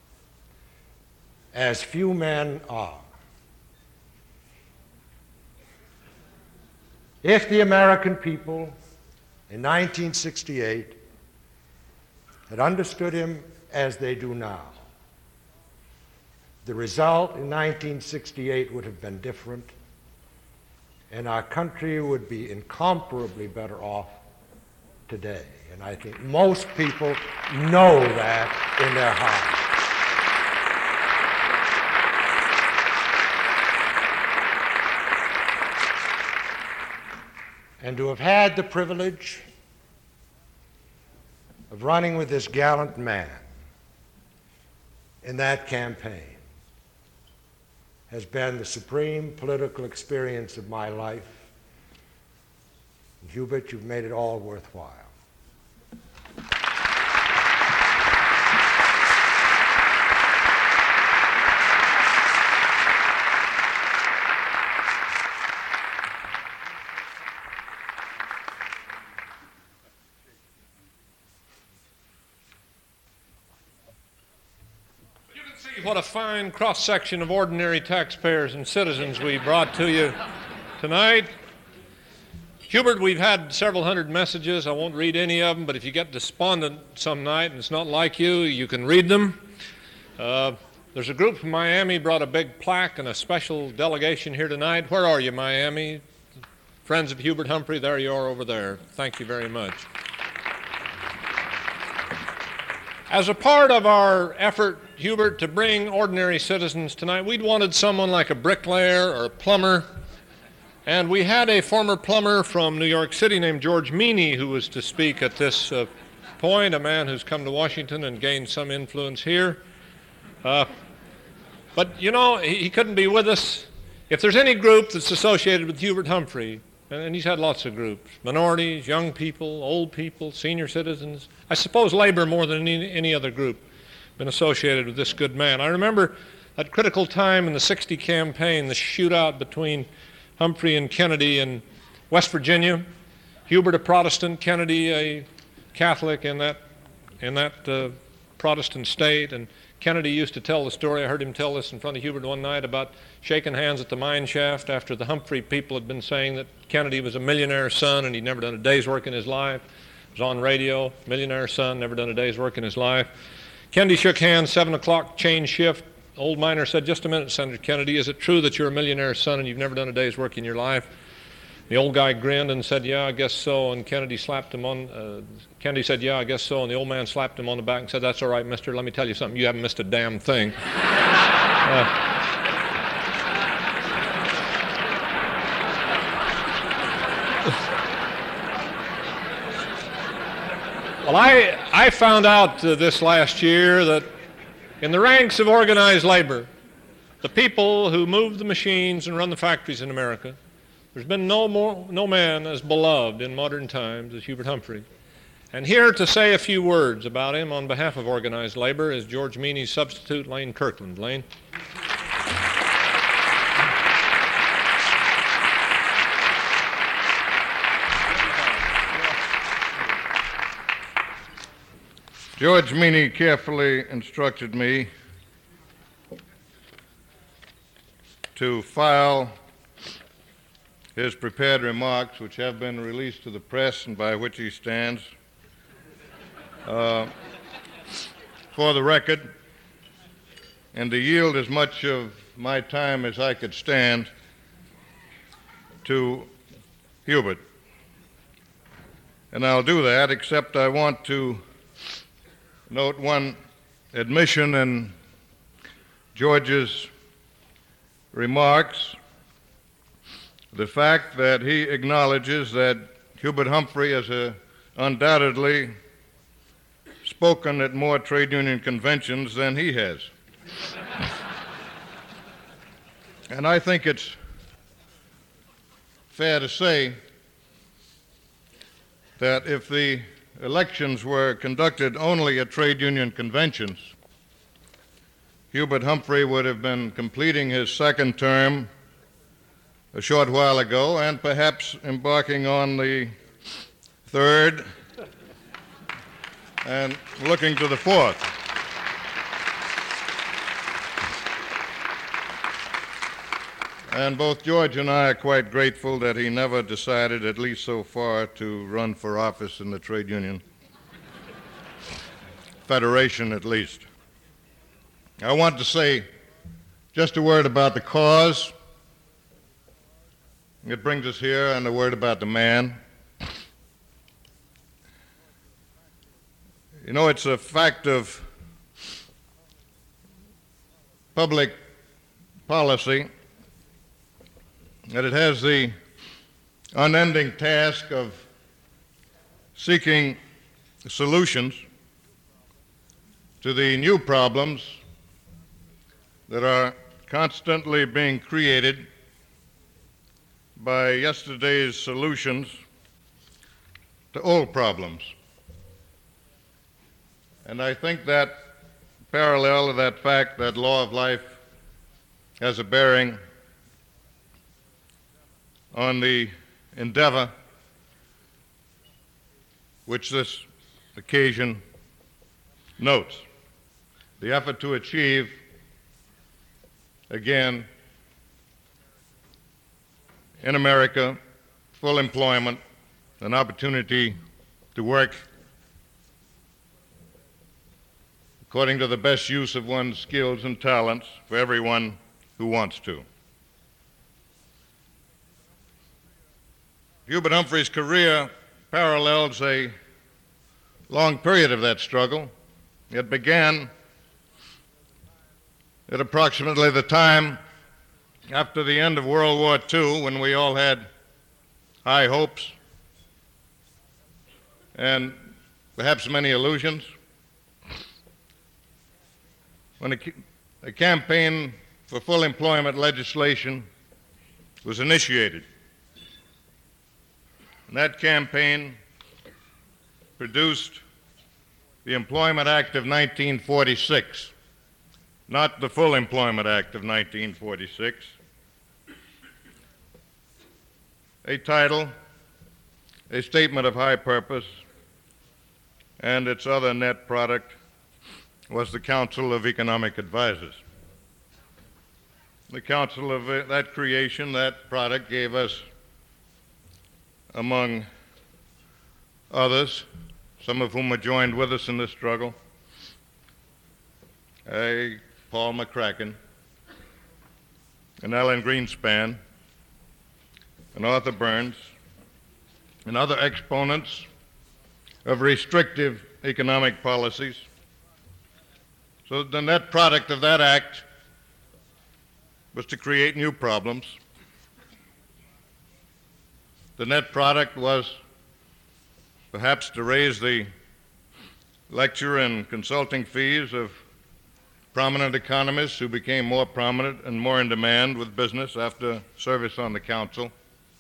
as few men are. If the American people in 1968 had understood him as they do now, the result in 1968 would have been different, and our country would be incomparably better off today. And I think most people know that in their hearts. And to have had the privilege of running with this gallant man in that campaign has been the supreme political experience of my life. And Hubert, you've made it all worthwhile. What a fine cross-section of ordinary taxpayers and citizens we brought to you tonight. Hubert, we've had several hundred messages. I won't read any of them, but if you get despondent some night and it's not like you, you can read them. There's a group from Miami brought a big plaque and a special delegation here tonight. Where are you, Miami? Friends of Hubert Humphrey, there you are over there. Thank you very much. As a part of our effort, Hubert, to bring ordinary citizens tonight, we'd wanted someone like a bricklayer or a plumber. And we had a former plumber from New York City named George Meany who was to speak at this point, a man who's come to Washington and gained some influence here. But, you know, he couldn't be with us. If there's any group that's associated with Hubert Humphrey, and he's had lots of groups, minorities, young people, old people, senior citizens, I suppose labor more than any other group, been associated with this good man. I remember that critical time in the '60 campaign, the shootout between Humphrey and Kennedy in West Virginia. Hubert a Protestant, Kennedy a Catholic in that Protestant state. And Kennedy used to tell the story, I heard him tell this in front of Hubert one night, about shaking hands at the mine shaft after the Humphrey people had been saying that Kennedy was a millionaire son and he'd never done a day's work in his life. It was on radio, millionaire son, never done a day's work in his life. Kennedy shook hands, 7 o'clock change shift. Old miner said, just a minute, Senator Kennedy, is it true that you're a millionaire son and you've never done a day's work in your life? The old guy grinned and said, "Yeah, I guess so." And Kennedy slapped him on. Kennedy said, "Yeah, I guess so." And the old man slapped him on the back and said, "That's all right, mister. Let me tell you something. You haven't missed a damn thing." Well, I found out this last year that in the ranks of organized labor, the people who move the machines and run the factories in America, there's been no man as beloved in modern times as Hubert Humphrey. And here to say a few words about him on behalf of organized labor is George Meany's substitute, Lane Kirkland. Lane. George Meany carefully instructed me to file his prepared remarks, which have been released to the press and by which he stands, for the record, and to yield as much of my time as I could stand to Hubert. And I'll do that, except I want to note one admission in George's remarks, the fact that he acknowledges that Hubert Humphrey has undoubtedly spoken at more trade union conventions than he has. And I think it's fair to say that if the elections were conducted only at trade union conventions, Hubert Humphrey would have been completing his second term a short while ago and perhaps embarking on the third and looking to the fourth. And both George and I are quite grateful that he never decided, at least so far, to run for office in the trade union federation, at least. I want to say just a word about the cause. It brings us here, and a word about the man. You know, it's a fact of public policy that it has the unending task of seeking solutions to the new problems that are constantly being created by yesterday's solutions to old problems. And I think that parallel to that fact, that law of life, has a bearing on the endeavor which this occasion notes, the effort to achieve, again, in America, full employment, an opportunity to work according to the best use of one's skills and talents for everyone who wants to. Hubert Humphrey's career parallels a long period of that struggle. It began at approximately the time after the end of World War II, when we all had high hopes and perhaps many illusions, when a campaign for full employment legislation was initiated. And that campaign produced the Employment Act of 1946, not the Full Employment Act of 1946. A title, a statement of high purpose, and its other net product was the Council of Economic Advisors. The Council of that creation, that product, gave us, among others, some of whom have joined with us in this struggle, Paul McCracken, and Alan Greenspan, and Arthur Burns and other exponents of restrictive economic policies. So the net product of that act was to create new problems. The net product was perhaps to raise the lecture and consulting fees of prominent economists who became more prominent and more in demand with business after service on the council,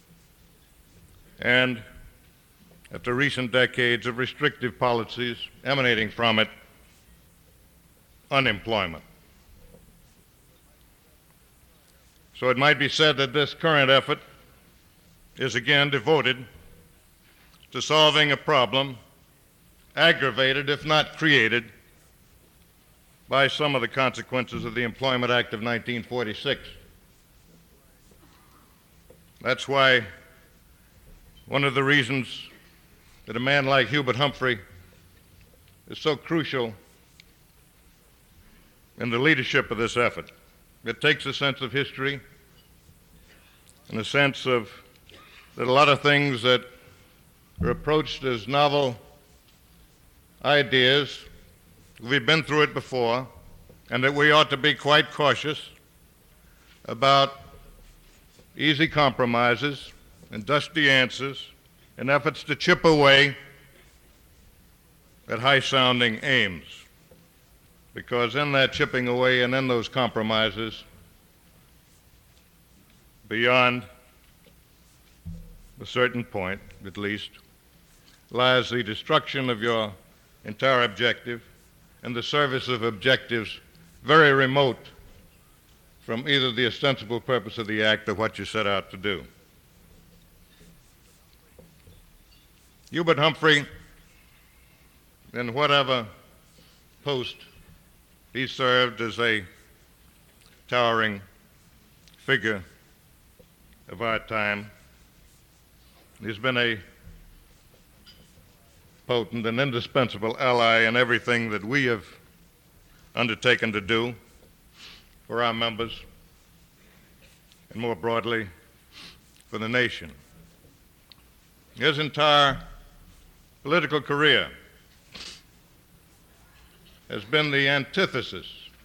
and after recent decades of restrictive policies emanating from it, unemployment. So it might be said that this current effort is again devoted to solving a problem aggravated, if not created, by some of the consequences of the Employment Act of 1946. That's why one of the reasons that a man like Hubert Humphrey is so crucial in the leadership of this effort. It takes a sense of history and a sense of that a lot of things that are approached as novel ideas, we've been through it before, and that we ought to be quite cautious about easy compromises and dusty answers and efforts to chip away at high-sounding aims. Because in that chipping away and in those compromises, beyond a certain point, at least, lies the destruction of your entire objective and the service of objectives very remote from either the ostensible purpose of the act or what you set out to do. Hubert Humphrey, in whatever post he served as a towering figure of our time, he's been a potent and indispensable ally in everything that we have undertaken to do for our members and more broadly for the nation. His entire political career has been the antithesis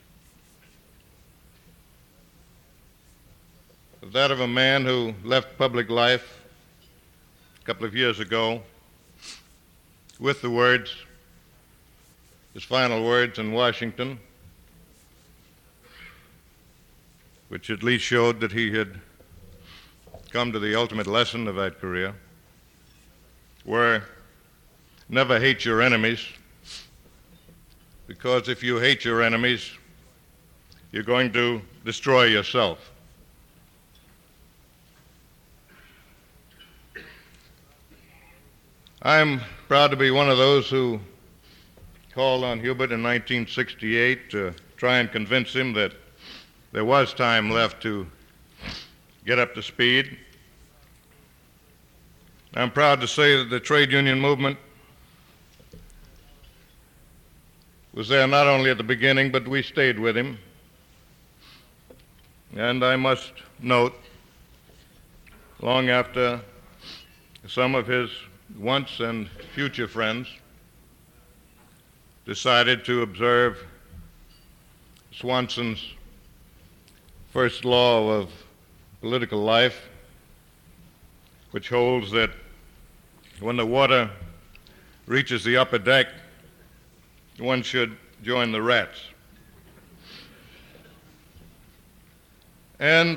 of that of a man who left public life a couple of years ago with the words, his final words in Washington, which at least showed that he had come to the ultimate lesson of that career, were never hate your enemies, because if you hate your enemies, you're going to destroy yourself. I'm proud to be one of those who called on Hubert in 1968 to try and convince him that there was time left to get up to speed. I'm proud to say that the trade union movement was there not only at the beginning, but we stayed with him. And I must note, long after some of his once and future friends decided to observe Swanson's first law of political life, which holds that when the water reaches the upper deck, one should join the rats. And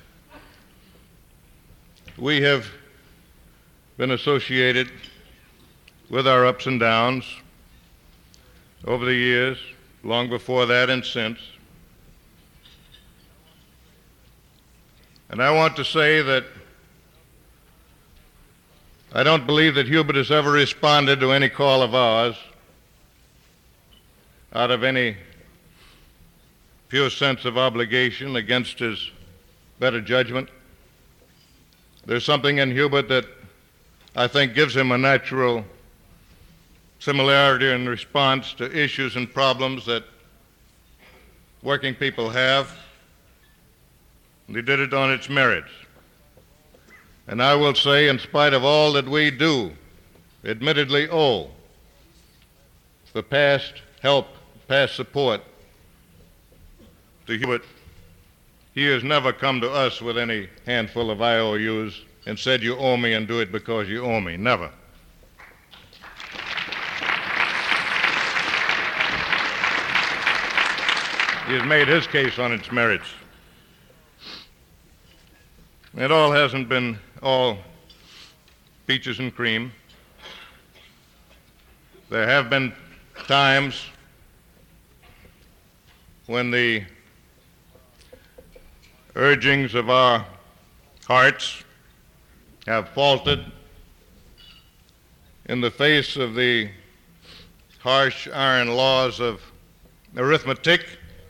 we have been associated with our ups and downs over the years, long before that and since. And I want to say that I don't believe that Hubert has ever responded to any call of ours out of any pure sense of obligation against his better judgment. There's something in Hubert that I think gives him a natural similarity in response to issues and problems that working people have. And he did it on its merits. And I will say, in spite of all that we do, admittedly owe for past help, past support to Hubert, he has never come to us with any handful of IOUs and said, you owe me and do it because you owe me. Never. He has made his case on its merits. It all hasn't been all peaches and cream. There have been times when the urgings of our hearts have faltered in the face of the harsh iron laws of arithmetic.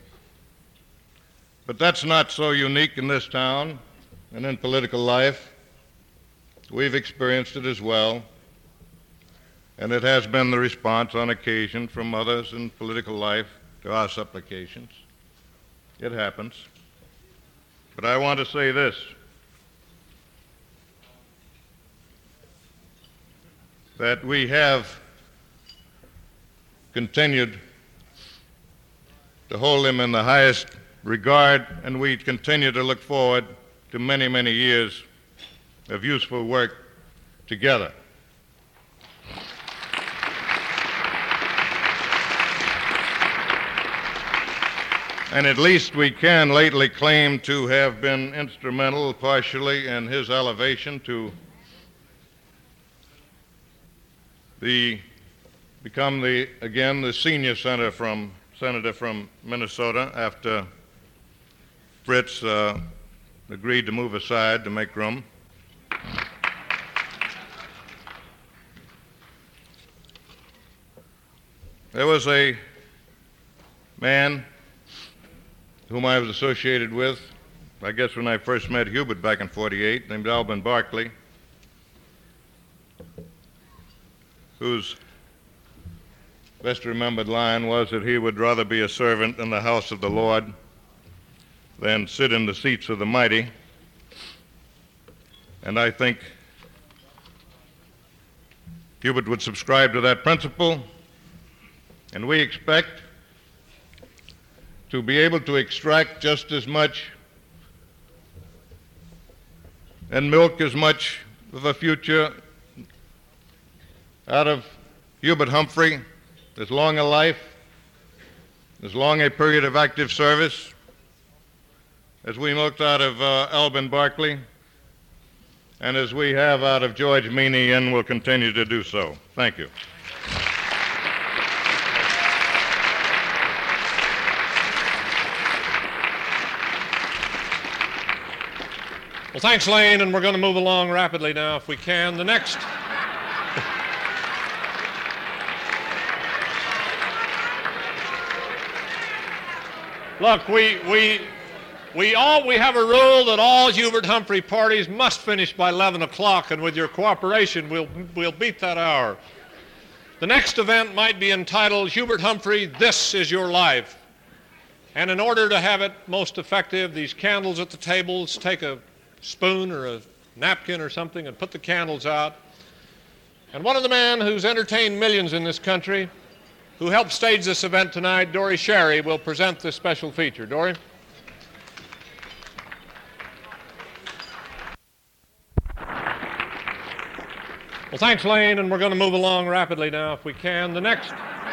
But that's not so unique in this town and in political life. We've experienced it as well, and it has been the response on occasion from others in political life to our supplications. It happens. But I want to say this. That we have continued to hold him in the highest regard, and we continue to look forward to many, many years of useful work together. And at least we can lately claim to have been instrumental partially in his elevation to become the senior senator from Minnesota after Fritz agreed to move aside to make room. There was a man whom I was associated with, I guess when I first met Hubert back in '48, named Alben Barkley, whose best remembered line was that he would rather be a servant in the house of the Lord than sit in the seats of the mighty. And I think Hubert would subscribe to that principle, and we expect to be able to extract just as much and milk as much of a future out of Hubert Humphrey, as long a life, as long a period of active service, as we milked out of Alben Barkley, and as we have out of George Meany, and will continue to do so. Thank you. Well, thanks, Lane, and we're going to move along rapidly now if we can. The next... Look, we have a rule that all Hubert Humphrey parties must finish by 11 o'clock, and with your cooperation, we'll beat that hour. The next event might be entitled, Hubert Humphrey, This Is Your Life. And in order to have it most effective, these candles at the tables, take a spoon or a napkin or something and put the candles out. And one of the men who's entertained millions in this country, who helped stage this event tonight, Dory Sherry, will present this special feature. Dory? Well, thanks, Lane, and we're going to move along rapidly now if we can. The next...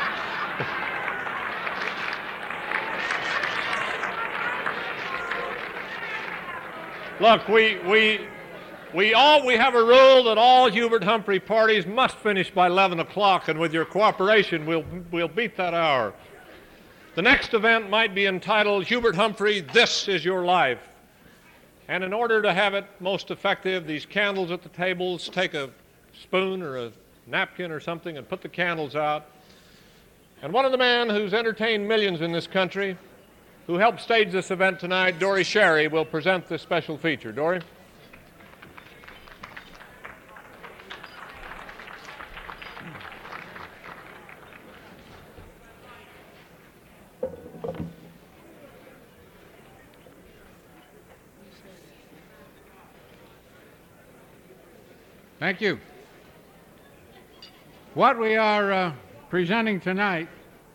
Look, we have a rule that all Hubert Humphrey parties must finish by 11 o'clock, and with your cooperation, we'll beat that hour. The next event might be entitled, Hubert Humphrey, This Is Your Life. And in order to have it most effective, these candles at the tables, take a spoon or a napkin or something and put the candles out. And one of the men who's entertained millions in this country, who helped stage this event tonight, Dory Sherry, will present this special feature. Dory? Thank you. What we are presenting tonight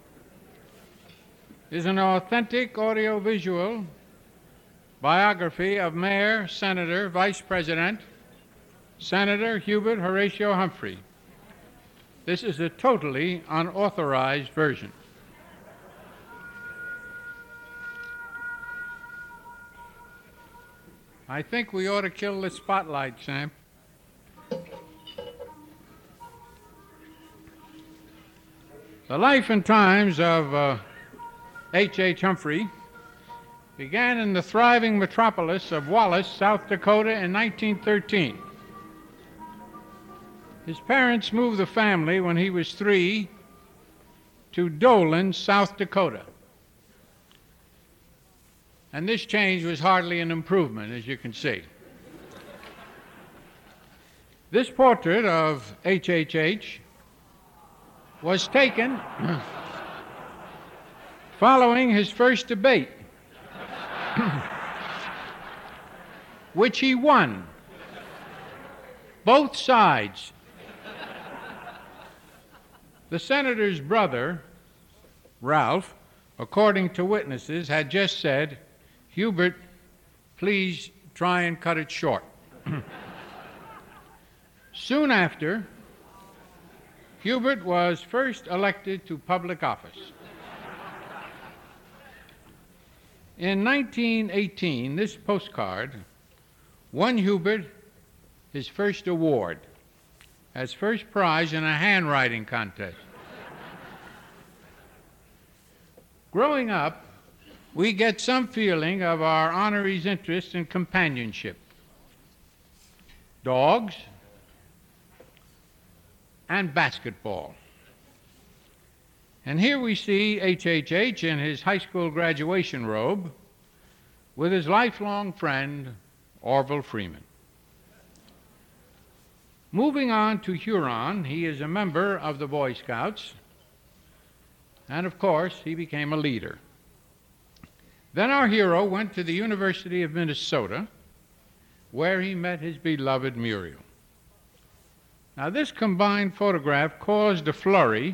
is an authentic audiovisual biography of Mayor, Senator, Vice President, Senator Hubert Horatio Humphrey. This is a totally unauthorized version. I think we ought to kill the spotlight, Sam. The life and times of H.H. Humphrey began in the thriving metropolis of Wallace, South Dakota in 1913. His parents moved the family when he was 3 to Dolan, South Dakota. And this change was hardly an improvement, as you can see. This portrait of HHH was taken following his first debate, which he won, both sides. The senator's brother, Ralph, according to witnesses, had just said, "Hubert, please try and cut it short." Soon after, Hubert was first elected to public office. In 1918, this postcard won Hubert his first award as first prize in a handwriting contest. Growing up, we get some feeling of our honoree's interest in companionship. Dogs and basketball. And here we see HHH in his high school graduation robe with his lifelong friend, Orville Freeman. Moving on to Huron, he is a member of the Boy Scouts, and of course, he became a leader. Then our hero went to the University of Minnesota, where he met his beloved Muriel. Now, this combined photograph caused a flurry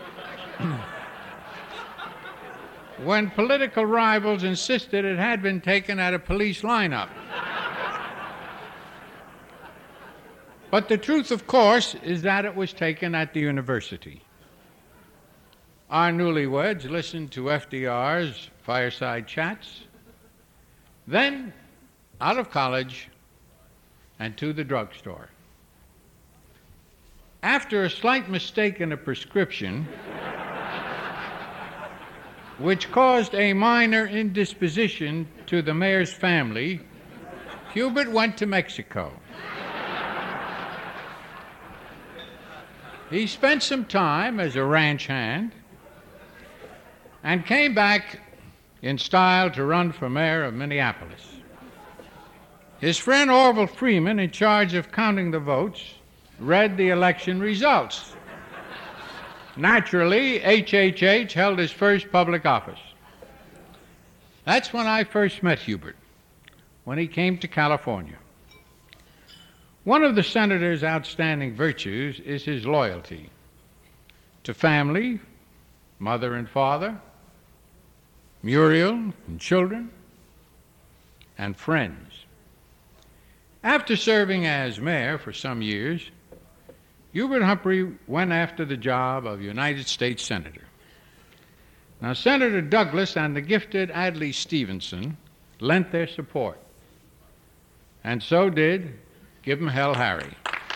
when political rivals insisted it had been taken at a police lineup. But the truth, of course, is that it was taken at the university. Our newlyweds listened to FDR's fireside chats, then out of college and to the drugstore. After a slight mistake in a prescription, which caused a minor indisposition to the mayor's family, Hubert went to Mexico. He spent some time as a ranch hand and came back in style to run for mayor of Minneapolis. His friend Orville Freeman, in charge of counting the votes, read the election results. Naturally, HHH held his first public office. That's when I first met Hubert, when he came to California. One of the senator's outstanding virtues is his loyalty to family, mother and father, Muriel and children, and friends. After serving as mayor for some years, Hubert Humphrey went after the job of United States Senator. Now, Senator Douglas and the gifted Adlai Stevenson lent their support, and so did Give 'em Hell Harry.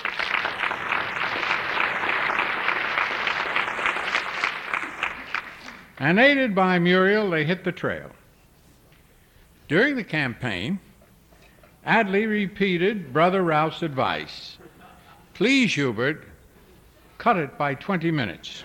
And aided by Muriel, they hit the trail. During the campaign, Adlai repeated Brother Ralph's advice. Please, Hubert, cut it by 20 minutes.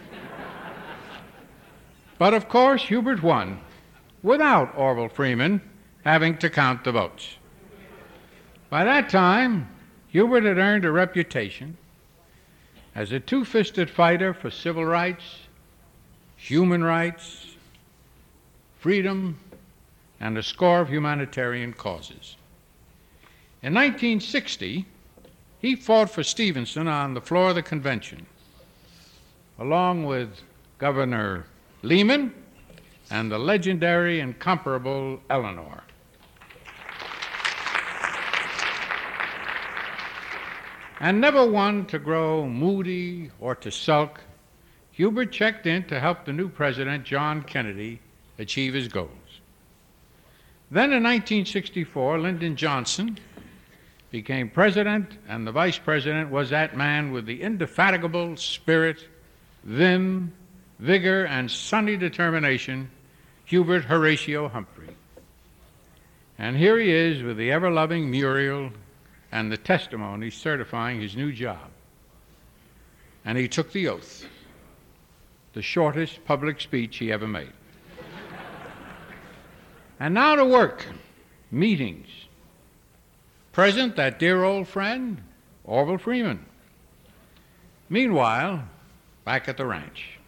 But of course, Hubert won, without Orville Freeman having to count the votes. By that time, Hubert had earned a reputation as a two-fisted fighter for civil rights, human rights, freedom, and a score of humanitarian causes. In 1960, He fought for Stevenson on the floor of the convention, along with Governor Lehman and the legendary, incomparable Eleanor. And never one to grow moody or to sulk, Hubert checked in to help the new president, John Kennedy, achieve his goals. Then in 1964, Lyndon Johnson became president, and the vice president was that man with the indefatigable spirit, vim, vigor, and sunny determination, Hubert Horatio Humphrey. And here he is with the ever-loving Muriel and the testimony certifying his new job. And he took the oath, the shortest public speech he ever made. And now to work, meetings. Present, that dear old friend, Orville Freeman. Meanwhile, back at the ranch.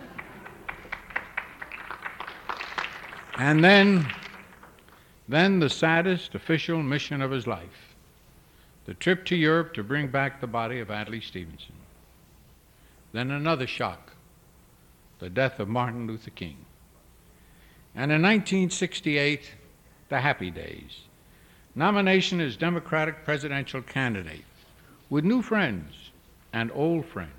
And then the saddest official mission of his life, the trip to Europe to bring back the body of Adlai Stevenson. Then another shock, the death of Martin Luther King. And in 1968, the happy days, nomination as Democratic presidential candidate with new friends and old friends.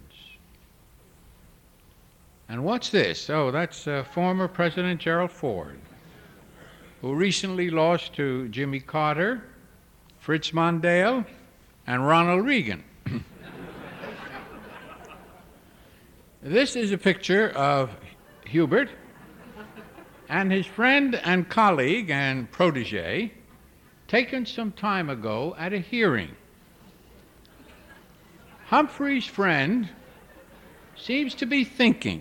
And what's this? Oh, that's former President Gerald Ford, who recently lost to Jimmy Carter, Fritz Mondale, and Ronald Reagan. This is a picture of Hubert and his friend and colleague and protege taken some time ago at a hearing. Humphrey's friend seems to be thinking.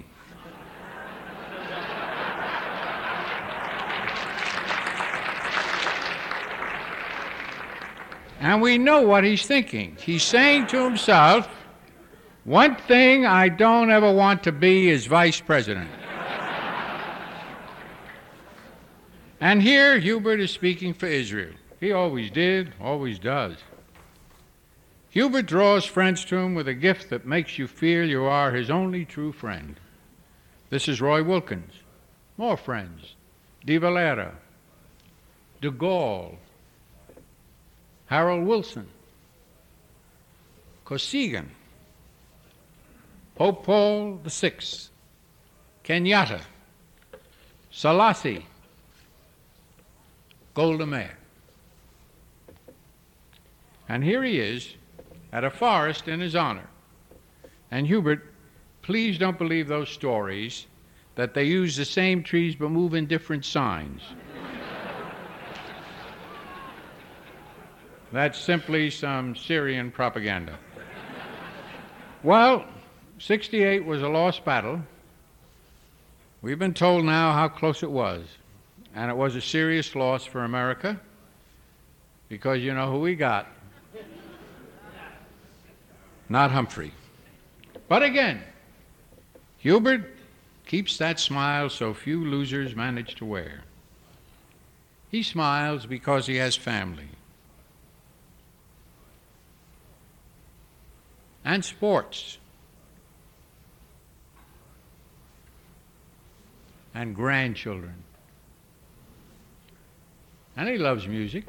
And we know what he's thinking. He's saying to himself, one thing I don't ever want to be is vice president. And here Hubert is speaking for Israel. He always did, always does. Hubert draws friends to him with a gift that makes you feel you are his only true friend. This is Roy Wilkins. More friends. De Valera, de Gaulle, Harold Wilson, Kosygin, Pope Paul VI, Kenyatta, Selassie, Golda Meir. And here he is at a forest in his honor. And Hubert, please don't believe those stories that they use the same trees but move in different signs. That's simply some Syrian propaganda. Well, 68 was a lost battle. We've been told now how close it was. And it was a serious loss for America, because you know who we got. Not Humphrey. But again, Hubert keeps that smile so few losers manage to wear. He smiles because he has family. And sports. And grandchildren. And he loves music.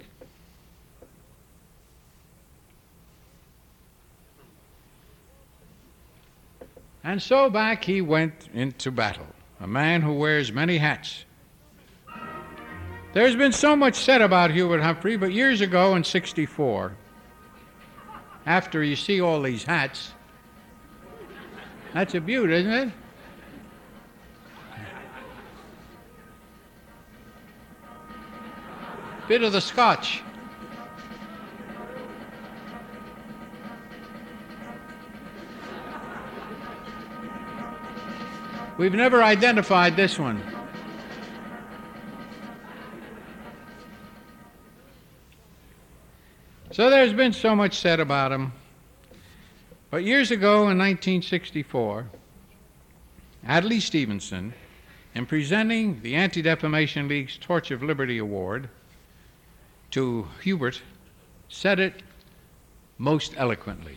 And so back he went into battle, a man who wears many hats. There's been so much said about Hubert Humphrey, but years ago in '64, after you see all these hats, that's a beaut, isn't it? Bit of the Scotch. We've never identified this one. So there's been so much said about him. But years ago in 1964, Adlai Stevenson, in presenting the Anti-Defamation League's Torch of Liberty Award to Hubert, said it most eloquently.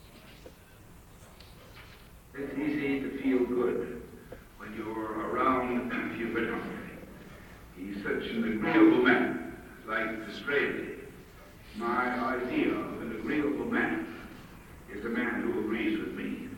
It's easy to feel good when you're around Hubert Humphrey. He's such an agreeable man, like Disraeli. My idea of an agreeable man is a man who agrees with me.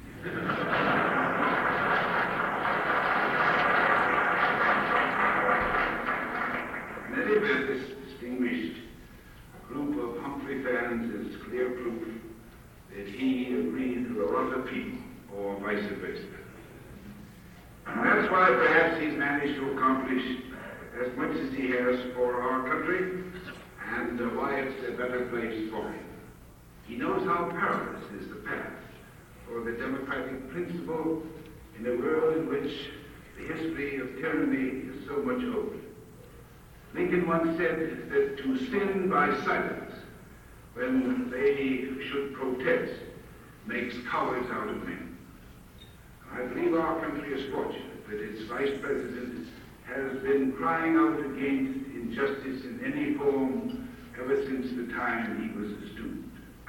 In any event, this distinguished group of Humphrey fans is clear proof that he agrees with a lot of people, or vice versa. And that's why perhaps he's managed to accomplish as much as he has for our country, and why it's a better place for him. He knows how perilous is the path for the democratic principle in a world in which the history of tyranny is so much older. Lincoln once said that to sin by silence when they should protest makes cowards out of men. I believe our country is fortunate that its vice president has been crying out against injustice in any form ever since the time he was a student.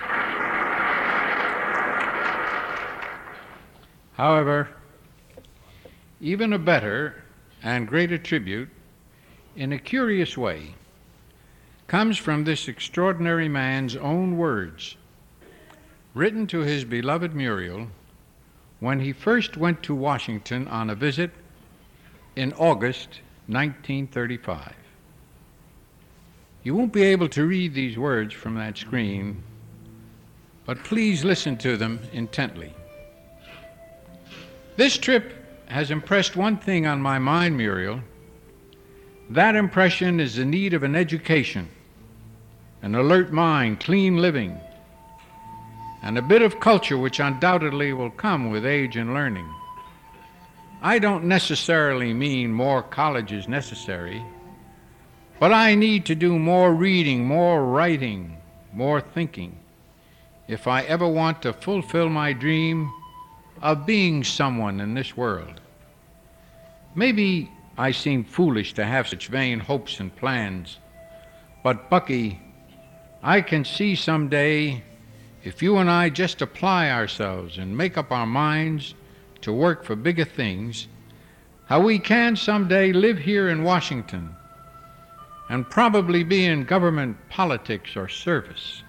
However, even a better and greater tribute, in a curious way, comes from this extraordinary man's own words, written to his beloved Muriel when he first went to Washington on a visit in August 1935. You won't be able to read these words from that screen, but please listen to them intently. This trip has impressed one thing on my mind, Muriel. That impression is the need of an education, an alert mind, clean living, and a bit of culture which undoubtedly will come with age and learning. I don't necessarily mean more college is necessary, but I need to do more reading, more writing, more thinking, if I ever want to fulfill my dream of being someone in this world. Maybe I seem foolish to have such vain hopes and plans, but Bucky, I can see someday, if you and I just apply ourselves and make up our minds to work for bigger things, how we can someday live here in Washington and probably be in government politics or service.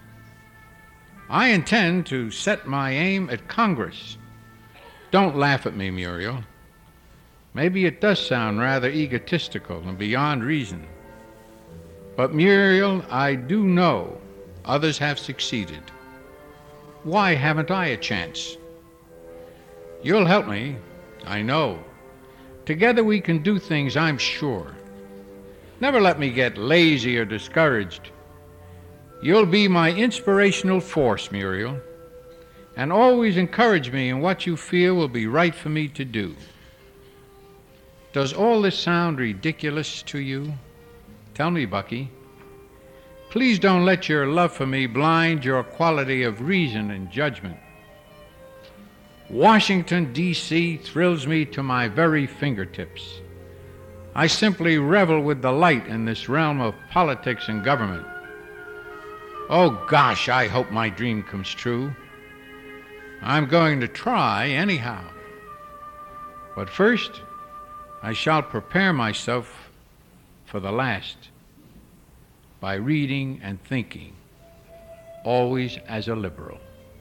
I intend to set my aim at Congress. Don't laugh at me, Muriel. Maybe it does sound rather egotistical and beyond reason. But Muriel, I do know others have succeeded. Why haven't I a chance? You'll help me, I know. Together we can do things, I'm sure. Never let me get lazy or discouraged. You'll be my inspirational force, Muriel, and always encourage me in what you feel will be right for me to do. Does all this sound ridiculous to you? Tell me, Bucky. Please don't let your love for me blind your quality of reason and judgment. Washington, D.C. thrills me to my very fingertips. I simply revel with delight in this realm of politics and government. Oh gosh, I hope my dream comes true. I'm going to try anyhow. But first, I shall prepare myself for the last by reading and thinking, always as a liberal.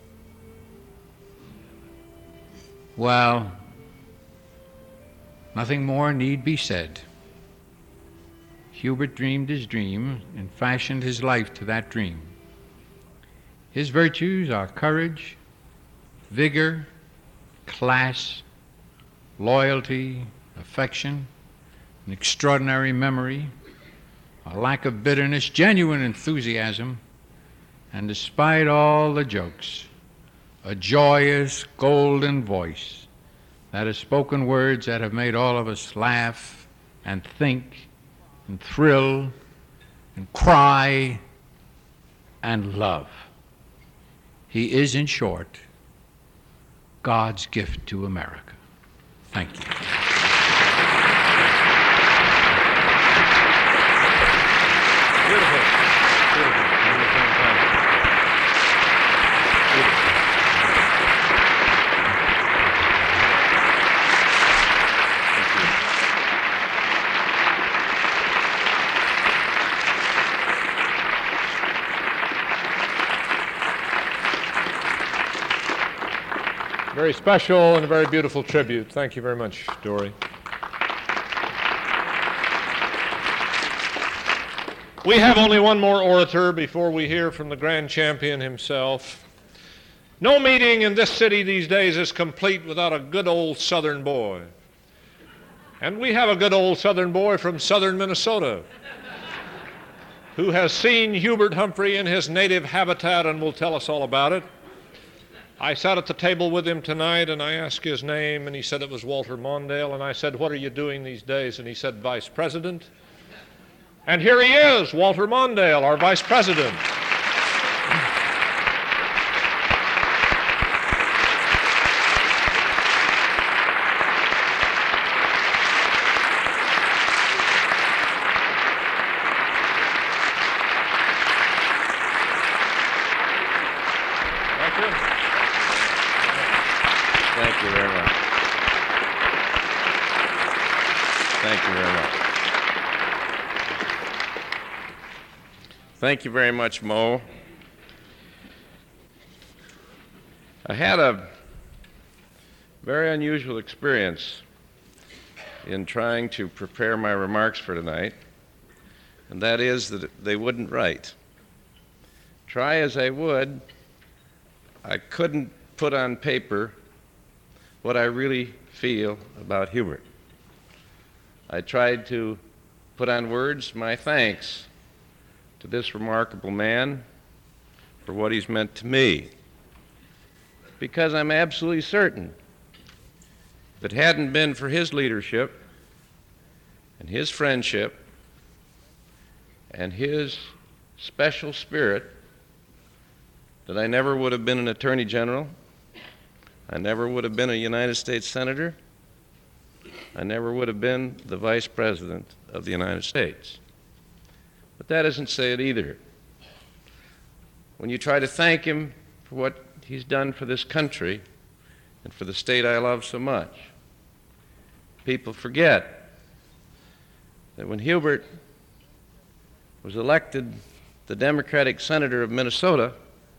Well, nothing more need be said. Hubert dreamed his dream and fashioned his life to that dream. His virtues are courage, vigor, class, loyalty, affection, an extraordinary memory, a lack of bitterness, genuine enthusiasm, and despite all the jokes, a joyous, golden voice that has spoken words that have made all of us laugh and think and thrill and cry and love. He is, in short, God's gift to America. Thank you. Beautiful. Beautiful. Very special and a very beautiful tribute. Thank you very much, Dory. We have only one more orator before we hear from the grand champion himself. No meeting in this city these days is complete without a good old Southern boy. And we have a good old Southern boy from southern Minnesota who has seen Hubert Humphrey in his native habitat and will tell us all about it. I sat at the table with him tonight and I asked his name and he said it was Walter Mondale, and I said, "What are you doing these days?" And he said, "Vice President." And here he is, Walter Mondale, our Vice President. Thank you very much. Thank you very much. Thank you very much, Mo. I had a very unusual experience in trying to prepare my remarks for tonight, and that is that they wouldn't write. Try as I would, I couldn't put on paper what I really feel about Hubert. I tried to put on words my thanks to this remarkable man for what he's meant to me, because I'm absolutely certain if it hadn't been for his leadership and his friendship and his special spirit, that I never would have been an Attorney General, I never would have been a United States Senator, I never would have been the Vice President of the United States. But that doesn't say it either. When you try to thank him for what he's done for this country and for the state I love so much, people forget that when Hubert was elected the Democratic Senator of Minnesota,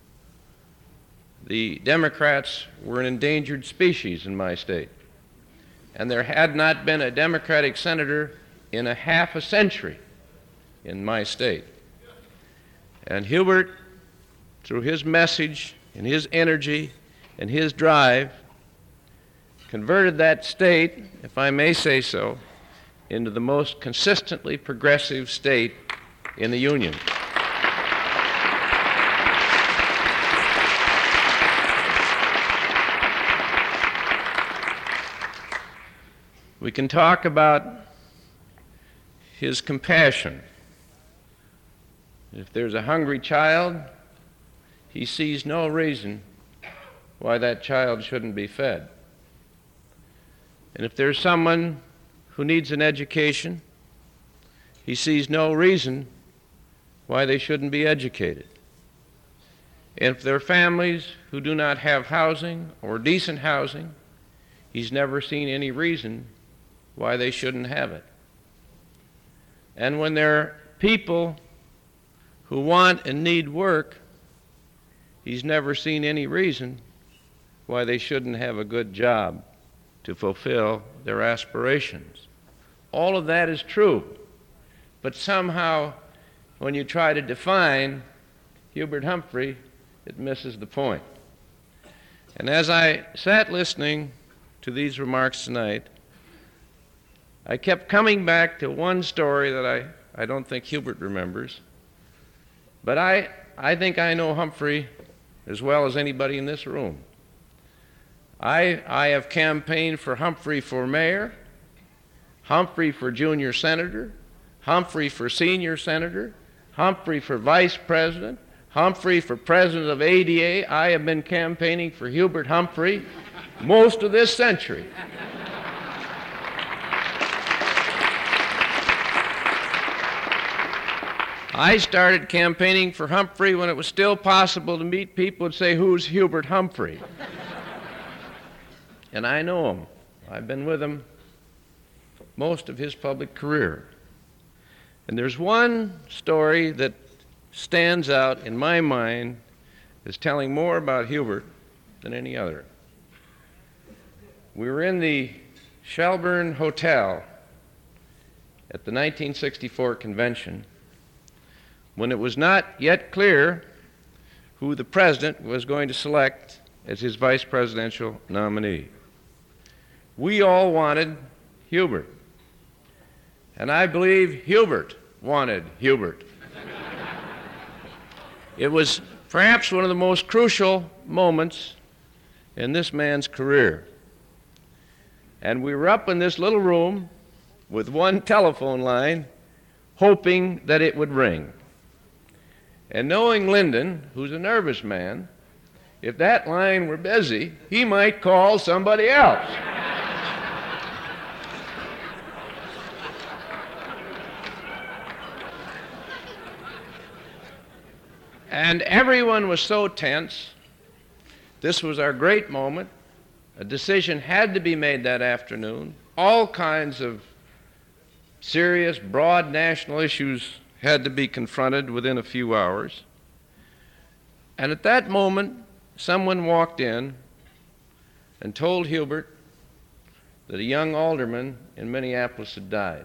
the Democrats were an endangered species in my state. And there had not been a Democratic senator in a half a century in my state. And Hubert, through his message and his energy and his drive, converted that state, if I may say so, into the most consistently progressive state in the Union. We can talk about his compassion. If there's a hungry child, he sees no reason why that child shouldn't be fed. And if there's someone who needs an education, he sees no reason why they shouldn't be educated. And if there are families who do not have housing or decent housing, he's never seen any reason why they shouldn't have it. And when there are people who want and need work, he's never seen any reason why they shouldn't have a good job to fulfill their aspirations. All of that is true, but somehow when you try to define Hubert Humphrey, it misses the point. And as I sat listening to these remarks tonight, I kept coming back to one story that I don't think Hubert remembers, but I think I know Humphrey as well as anybody in this room. I have campaigned for Humphrey for mayor, Humphrey for junior senator, Humphrey for senior senator, Humphrey for vice president, Humphrey for president of ADA. I have been campaigning for Hubert Humphrey most of this century. I started campaigning for Humphrey when it was still possible to meet people and say, "Who's Hubert Humphrey?" And I know him. I've been with him most of his public career. And there's one story that stands out in my mind as telling more about Hubert than any other. We were in the Shelburne Hotel at the 1964 convention when it was not yet clear who the president was going to select as his vice presidential nominee. We all wanted Hubert, and I believe Hubert wanted Hubert. It was perhaps one of the most crucial moments in this man's career. And we were up in this little room with one telephone line, hoping that it would ring. And knowing Lyndon, who's a nervous man, if that line were busy, he might call somebody else. And everyone was so tense. This was our great moment. A decision had to be made that afternoon. All kinds of serious, broad national issues had to be confronted within a few hours. And at that moment, someone walked in and told Hubert that a young alderman in Minneapolis had died.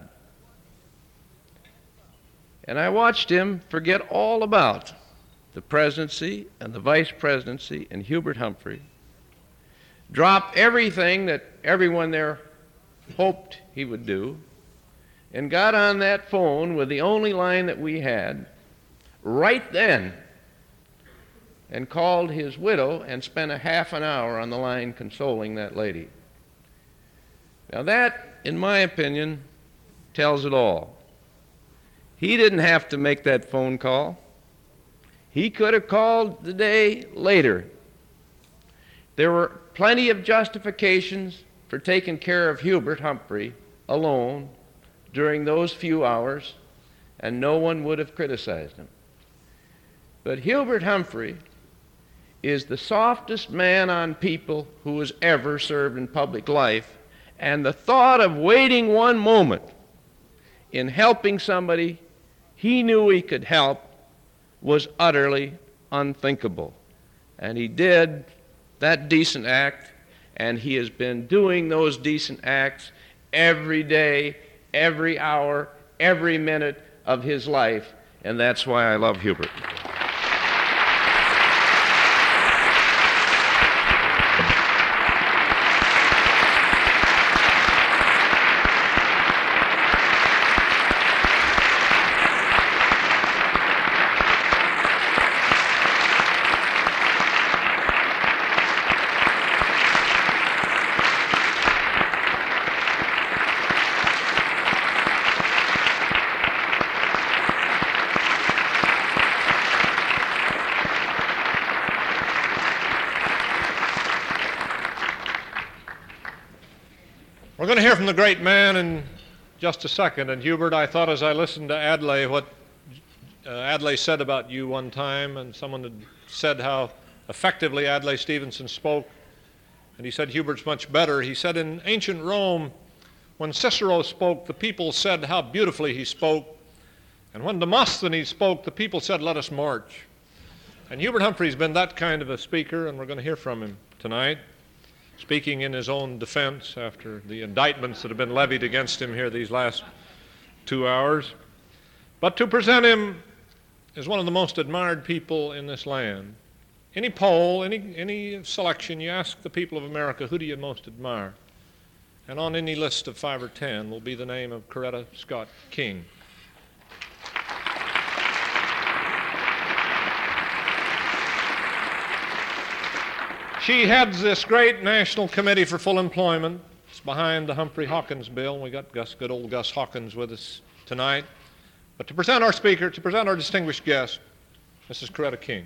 And I watched him forget all about the presidency and the vice presidency and Hubert Humphrey, drop everything that everyone there hoped he would do, and got on that phone with the only line that we had right then and called his widow and spent a half an hour on the line consoling that lady. Now that, in my opinion, tells it all. He didn't have to make that phone call. He could have called the day later. There were plenty of justifications for taking care of Hubert Humphrey alone during those few hours, and no one would have criticized him. But Hubert Humphrey is the softest man on people who has ever served in public life, and the thought of waiting one moment in helping somebody he knew he could help was utterly unthinkable. And he did that decent act, and he has been doing those decent acts every day, every hour, every minute of his life, and that's why I love Hubert. We're going to hear from the great man in just a second. And Hubert, I thought as I listened to Adlai what Adlai said about you one time, and someone had said how effectively Adlai Stevenson spoke, and he said Hubert's much better. He said in ancient Rome, when Cicero spoke, the people said how beautifully he spoke, and when Demosthenes spoke, the people said, let us march. And Hubert Humphrey's been that kind of a speaker, and we're going to hear from him tonight, speaking in his own defense after the indictments that have been levied against him here these last 2 hours. But to present him as one of the most admired people in this land. Any poll, any selection, you ask the people of America, who do you most admire? And on any list of 5 or 10 will be the name of Coretta Scott King. She heads this great National Committee for Full Employment. It's behind the Humphrey Hawkins bill. We got good old Gus Hawkins with us tonight. But to present our speaker, to present our distinguished guest, Mrs. Coretta King.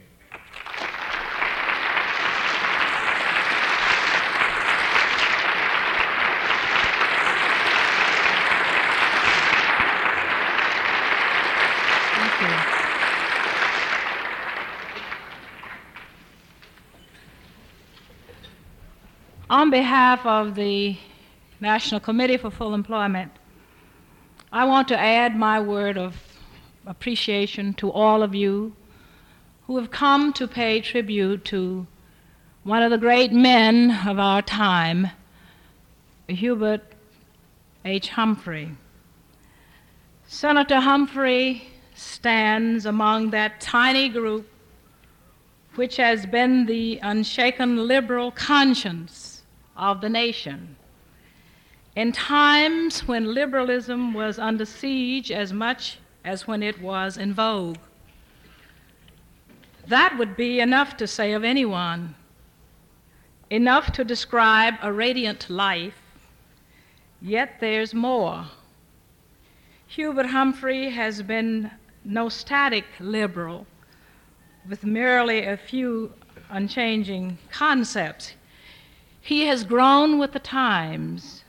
On behalf of the National Committee for Full Employment, I want to add my word of appreciation to all of you who have come to pay tribute to one of the great men of our time, Hubert H. Humphrey. Senator Humphrey stands among that tiny group which has been the unshaken liberal conscience of the nation in times when liberalism was under siege as much as when it was in vogue. That would be enough to say of anyone, enough to describe a radiant life, yet there's more. Hubert Humphrey has been no static liberal with merely a few unchanging concepts. He has grown with the times.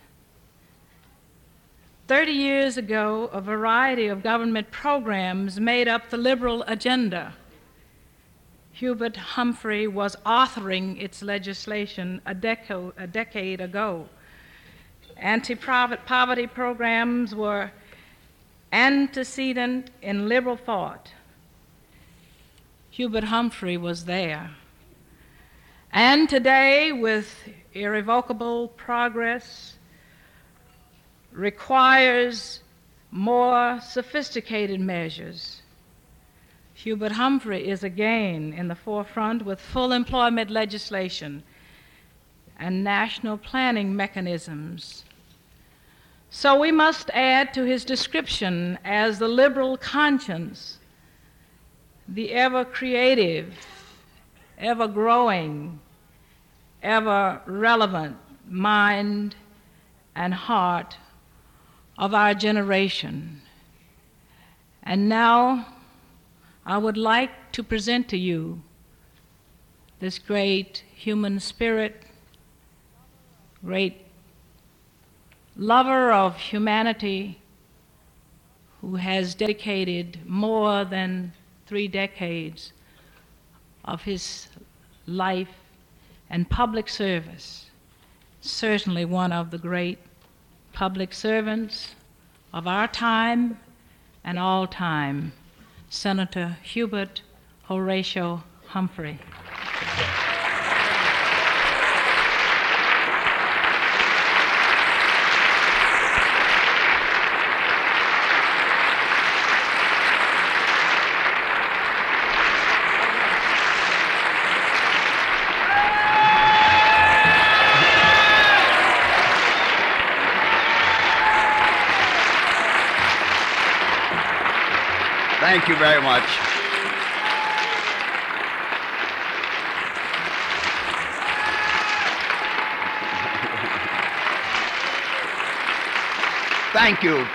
30 years ago, a variety of government programs made up the liberal agenda. Hubert Humphrey was authoring its legislation a decade ago. Anti-poverty programs were antecedent in liberal thought. Hubert Humphrey was there. And today, with irrevocable progress, requires more sophisticated measures. Hubert Humphrey is again in the forefront with full employment legislation and national planning mechanisms. So we must add to his description as the liberal conscience, the ever-creative, ever-growing, ever-relevant mind and heart of our generation. And now I would like to present to you this great human spirit, great lover of humanity, who has dedicated more than 3 decades of his life and public service, certainly one of the great public servants of our time and all time, Senator Hubert Horatio Humphrey. Thank you very much. Thank you.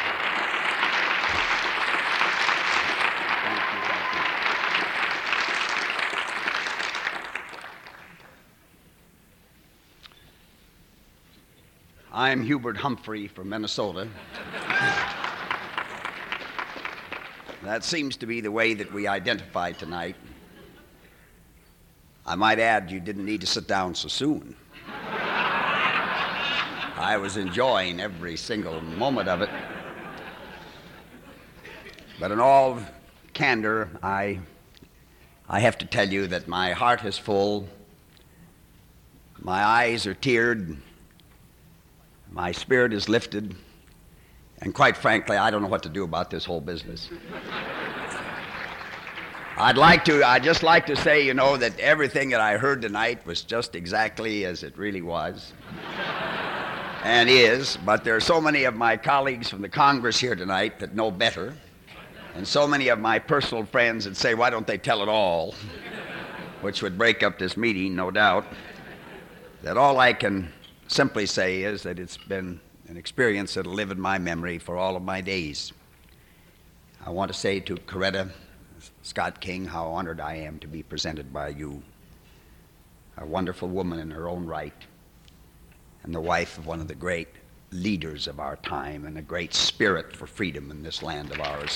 I'm Hubert Humphrey from Minnesota. That seems to be the way that we identify tonight. I might add, you didn't need to sit down so soon. I was enjoying every single moment of it. But in all candor, I have to tell you that my heart is full, my eyes are teared, my spirit is lifted, and quite frankly, I don't know what to do about this whole business. I'd just like to say, you know, that everything that I heard tonight was just exactly as it really was and is, but there are so many of my colleagues from the Congress here tonight that know better, and so many of my personal friends that say, why don't they tell it all, which would break up this meeting, no doubt, that all I can simply say is that it's been an experience that'll live in my memory for all of my days. I want to say to Coretta Scott King how honored I am to be presented by you, a wonderful woman in her own right, and the wife of one of the great leaders of our time and a great spirit for freedom in this land of ours.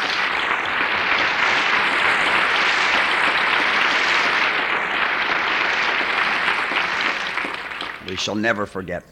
We shall never forget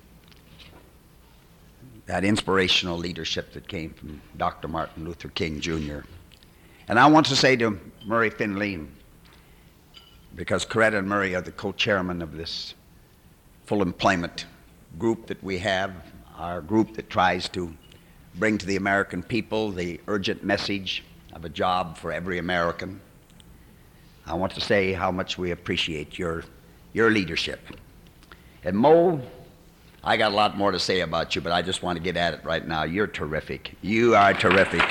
that inspirational leadership that came from Dr. Martin Luther King, Jr. And I want to say to Murray Finley, because Coretta and Murray are the co-chairmen of this full employment group that we have, our group that tries to bring to the American people the urgent message of a job for every American. I want to say how much we appreciate your leadership. And Mo, I got a lot more to say about you, but I just want to get at it right now. You're terrific. You are terrific.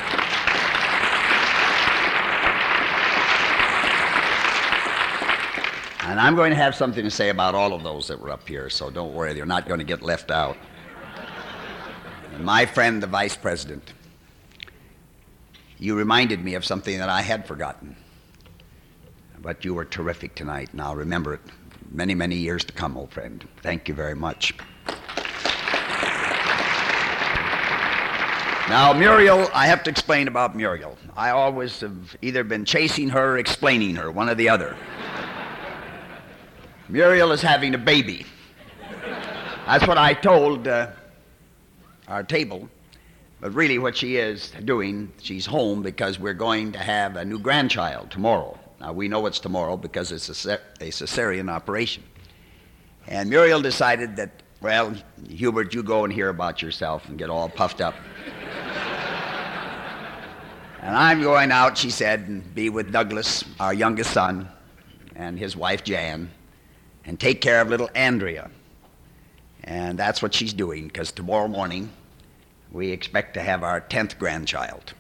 And I'm going to have something to say about all of those that were up here, so don't worry, they're not going to get left out. And my friend, the Vice President, you reminded me of something that I had forgotten. But you were terrific tonight, and I'll remember it many, many years to come, old friend. Thank you very much. Now, Muriel, I have to explain about Muriel. I always have either been chasing her or explaining her, one or the other. Muriel is having a baby. That's what I told our table. But really what she is doing, she's home because we're going to have a new grandchild tomorrow. Now, we know it's tomorrow because it's a cesarean operation. And Muriel decided that, well, Hubert, you go and hear about yourself and get all puffed up. And I'm going out, she said, and be with Douglas, our youngest son, and his wife, Jan, and take care of little Andrea. And that's what she's doing, because tomorrow morning we expect to have our 10th grandchild.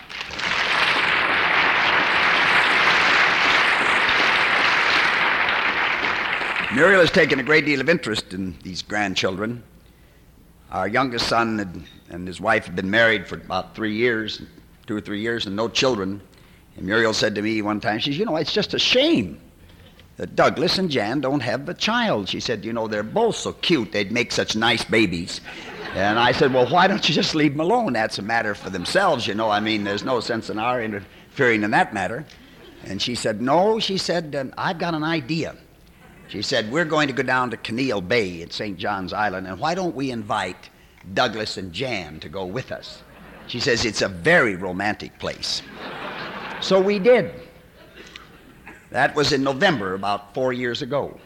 Muriel has taken a great deal of interest in these grandchildren. Our youngest son and his wife have been married for about 3 years, 2 or 3 years, and no children. And Muriel said to me one time, she says, you know, it's just a shame that Douglas and Jan don't have a child. She said, you know, they're both so cute, they'd make such nice babies. And I said, well, why don't you just leave them alone? That's a matter for themselves, you know. I mean, there's no sense in our interfering in that matter. And she said, no, she said, I've got an idea. She said, we're going to go down to Kinneil Bay at St. John's Island, and why don't we invite Douglas and Jan to go with us? She says, it's a very romantic place. So we did. That was in November, about 4 years ago.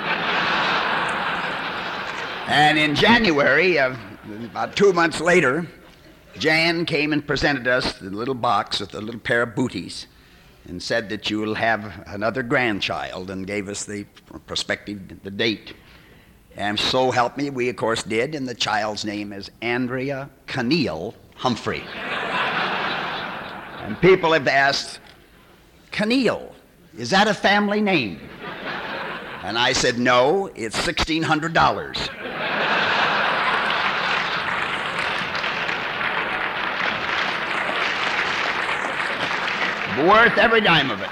And in January, about 2 months later, Jan came and presented us the little box with a little pair of booties and said that you will have another grandchild, and gave us the the date. And so help me, we of course did, and the child's name is Andrea Kinneil Humphrey. And people have asked, Kinneil, is that a family name? And I said, no, it's $1,600. Worth every dime of it.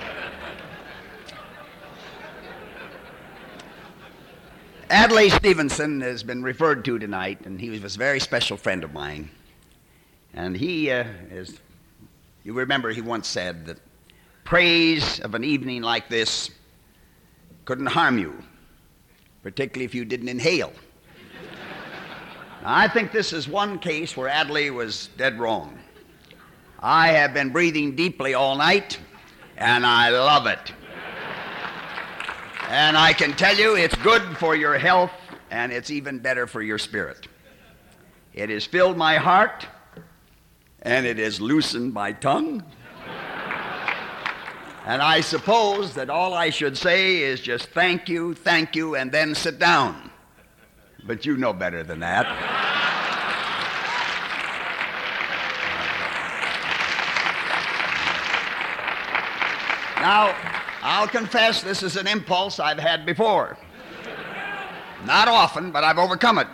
Adlai Stevenson has been referred to tonight, and he was a very special friend of mine. And he is, you remember he once said that praise of an evening like this couldn't harm you, particularly if you didn't inhale. Now, I think this is one case where Adlai was dead wrong. I have been breathing deeply all night, and I love it. And I can tell you it's good for your health, and it's even better for your spirit. It has filled my heart, and it has loosened my tongue. And I suppose that all I should say is just thank you, and then sit down. But you know better than that. Now, I'll confess this is an impulse I've had before. Not often, but I've overcome it.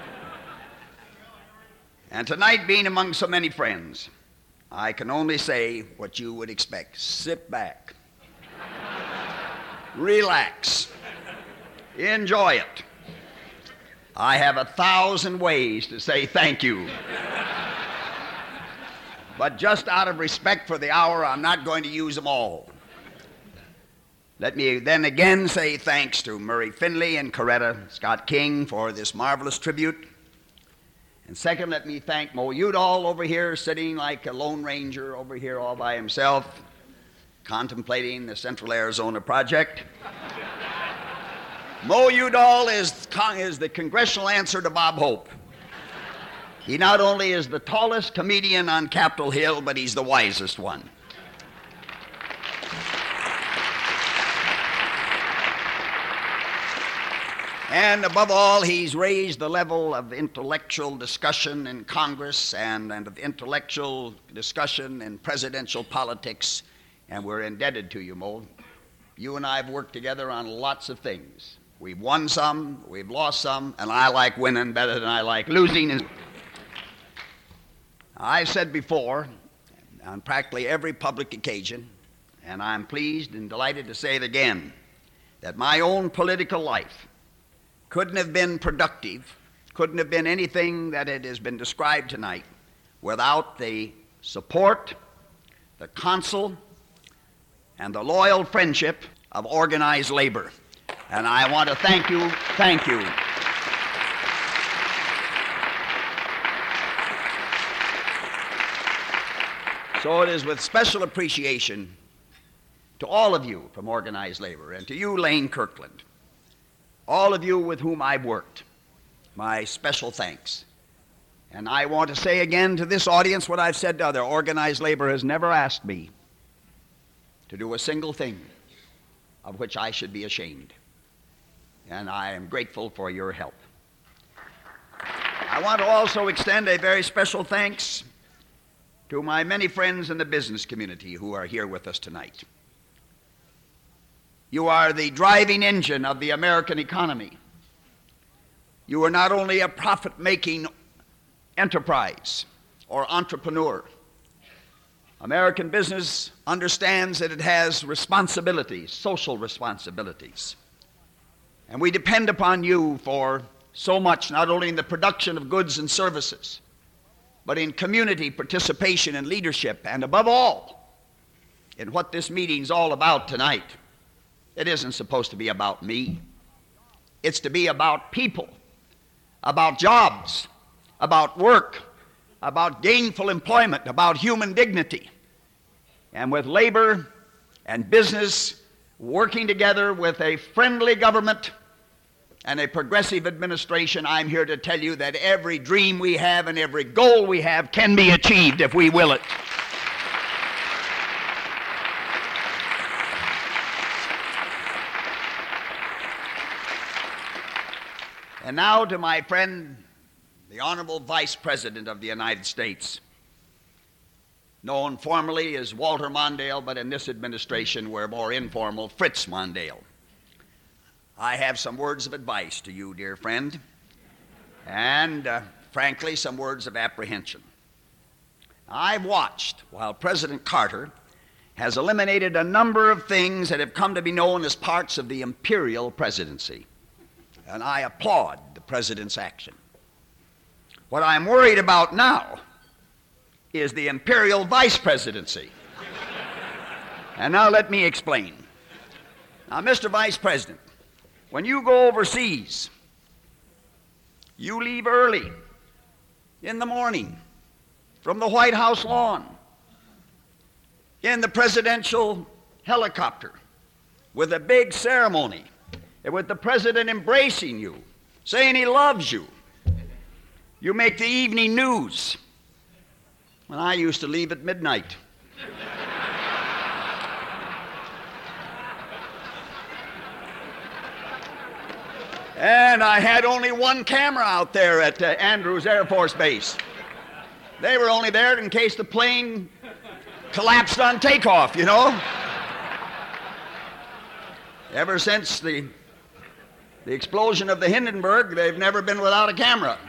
And tonight, being among so many friends, I can only say what you would expect. Sit back. Relax. Enjoy it. I have 1,000 ways to say thank you. But just out of respect for the hour, I'm not going to use them all. Let me then again say thanks to Murray Finley and Coretta Scott King for this marvelous tribute. And second, let me thank Mo Udall over here, sitting like a Lone Ranger over here all by himself, contemplating the Central Arizona Project. Mo Udall is the congressional answer to Bob Hope. He not only is the tallest comedian on Capitol Hill, but he's the wisest one. And above all, he's raised the level of intellectual discussion in Congress and of intellectual discussion in presidential politics, and we're indebted to you, Mo. You and I have worked together on lots of things. We've won some, we've lost some, and I like winning better than I like losing. I've said before, on practically every public occasion, and I'm pleased and delighted to say it again, that my own political life couldn't have been productive, couldn't have been anything that it has been described tonight without the support, the counsel, and the loyal friendship of organized labor. And I want to thank you. So it is with special appreciation to all of you from organized labor, and to you, Lane Kirkland, all of you with whom I've worked, my special thanks. And I want to say again to this audience what I've said to other. Organized labor has never asked me to do a single thing of which I should be ashamed. And I am grateful for your help. I want to also extend a very special thanks to my many friends in the business community who are here with us tonight. You are the driving engine of the American economy. You are not only a profit-making enterprise or entrepreneur. American business understands that it has responsibilities, social responsibilities. And we depend upon you for so much, not only in the production of goods and services, but in community participation and leadership, and above all, in what this meeting's all about tonight. It isn't supposed to be about me. It's to be about people, about jobs, about work, about gainful employment, about human dignity. And with labor and business working together with a friendly government and a progressive administration, I'm here to tell you that every dream we have and every goal we have can be achieved if we will it. And now to my friend, the Honorable Vice President of the United States, known formally as Walter Mondale, but in this administration we're more informal, Fritz Mondale. I have some words of advice to you, dear friend, and frankly, some words of apprehension. I've watched while President Carter has eliminated a number of things that have come to be known as parts of the imperial presidency, and I applaud the president's action. What I'm worried about now is the imperial vice presidency. And now let me explain. Now, Mr. Vice President, when you go overseas, you leave early in the morning from the White House lawn in the presidential helicopter with a big ceremony and with the president embracing you, saying he loves you. You make the evening news. When I used to leave at midnight. And I had only one camera out there at Andrews Air Force Base. They were only there in case the plane collapsed on takeoff, you know. Ever since the explosion of the Hindenburg, they've never been without a camera.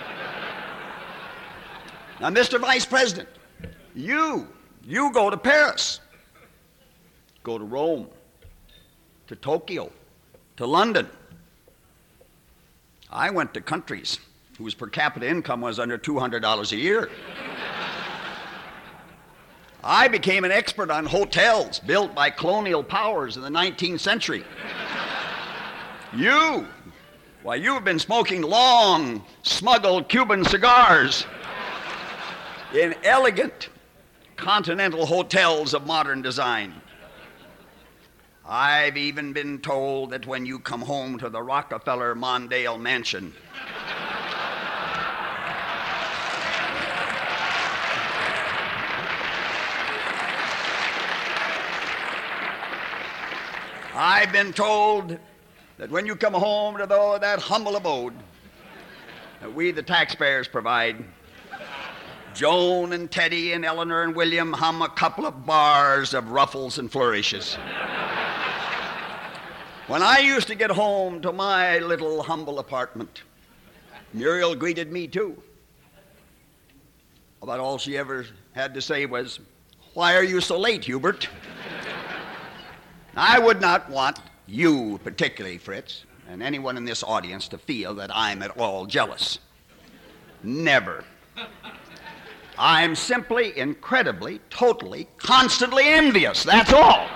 Now, Mr. Vice President, you go to Paris, go to Rome, to Tokyo, to London. I went to countries whose per capita income was under $200 a year. I became an expert on hotels built by colonial powers in the 19th century. You've been smoking long, smuggled Cuban cigars in elegant continental hotels of modern design. I've even been told that when you come home to the Rockefeller Mondale mansion, I've been told that when you come home to that humble abode that we, the taxpayers, provide, Joan and Teddy and Eleanor and William hum a couple of bars of ruffles and flourishes. When I used to get home to my little humble apartment, Muriel greeted me too. About all she ever had to say was, "Why are you so late, Hubert?" I would not want you, particularly, Fritz, and anyone in this audience to feel that I'm at all jealous. Never. I'm simply, incredibly, totally, constantly envious. That's all.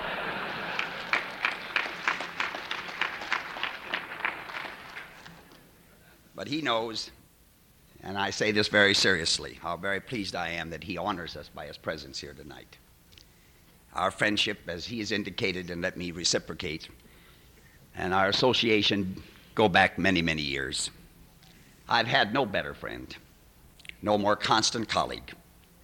But he knows, and I say this very seriously, how very pleased I am that he honors us by his presence here tonight. Our friendship, as he has indicated, and let me reciprocate, and our association go back many, many years. I've had no better friend, no more constant colleague.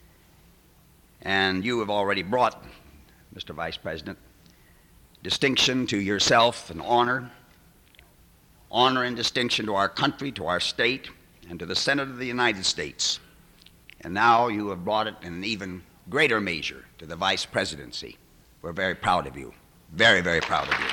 And you have already brought, Mr. Vice President, distinction to yourself and honor and distinction to our country, to our state, and to the Senate of the United States. And now you have brought it in an even greater measure to the Vice Presidency. We're very proud of you, very, very proud of you.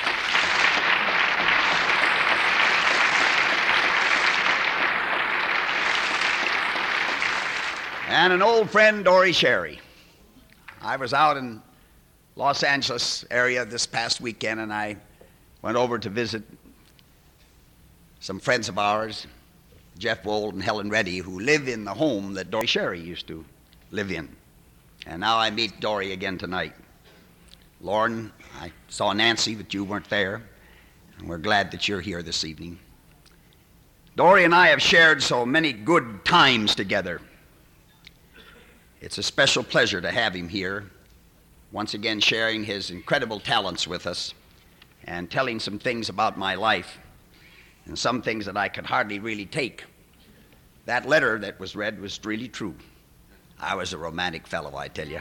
And an old friend, Dory Sherry. I was out in Los Angeles area this past weekend, and I went over to visit some friends of ours, Jeff Wold and Helen Reddy, who live in the home that Dory Sherry used to live in. And now I meet Dory again tonight. Lauren, I saw Nancy, but you weren't there, and we're glad that you're here this evening. Dory and I have shared so many good times together. It's a special pleasure to have him here, once again sharing his incredible talents with us and telling some things about my life and some things that I could hardly really take. That letter that was read was really true. I was a romantic fellow, I tell you.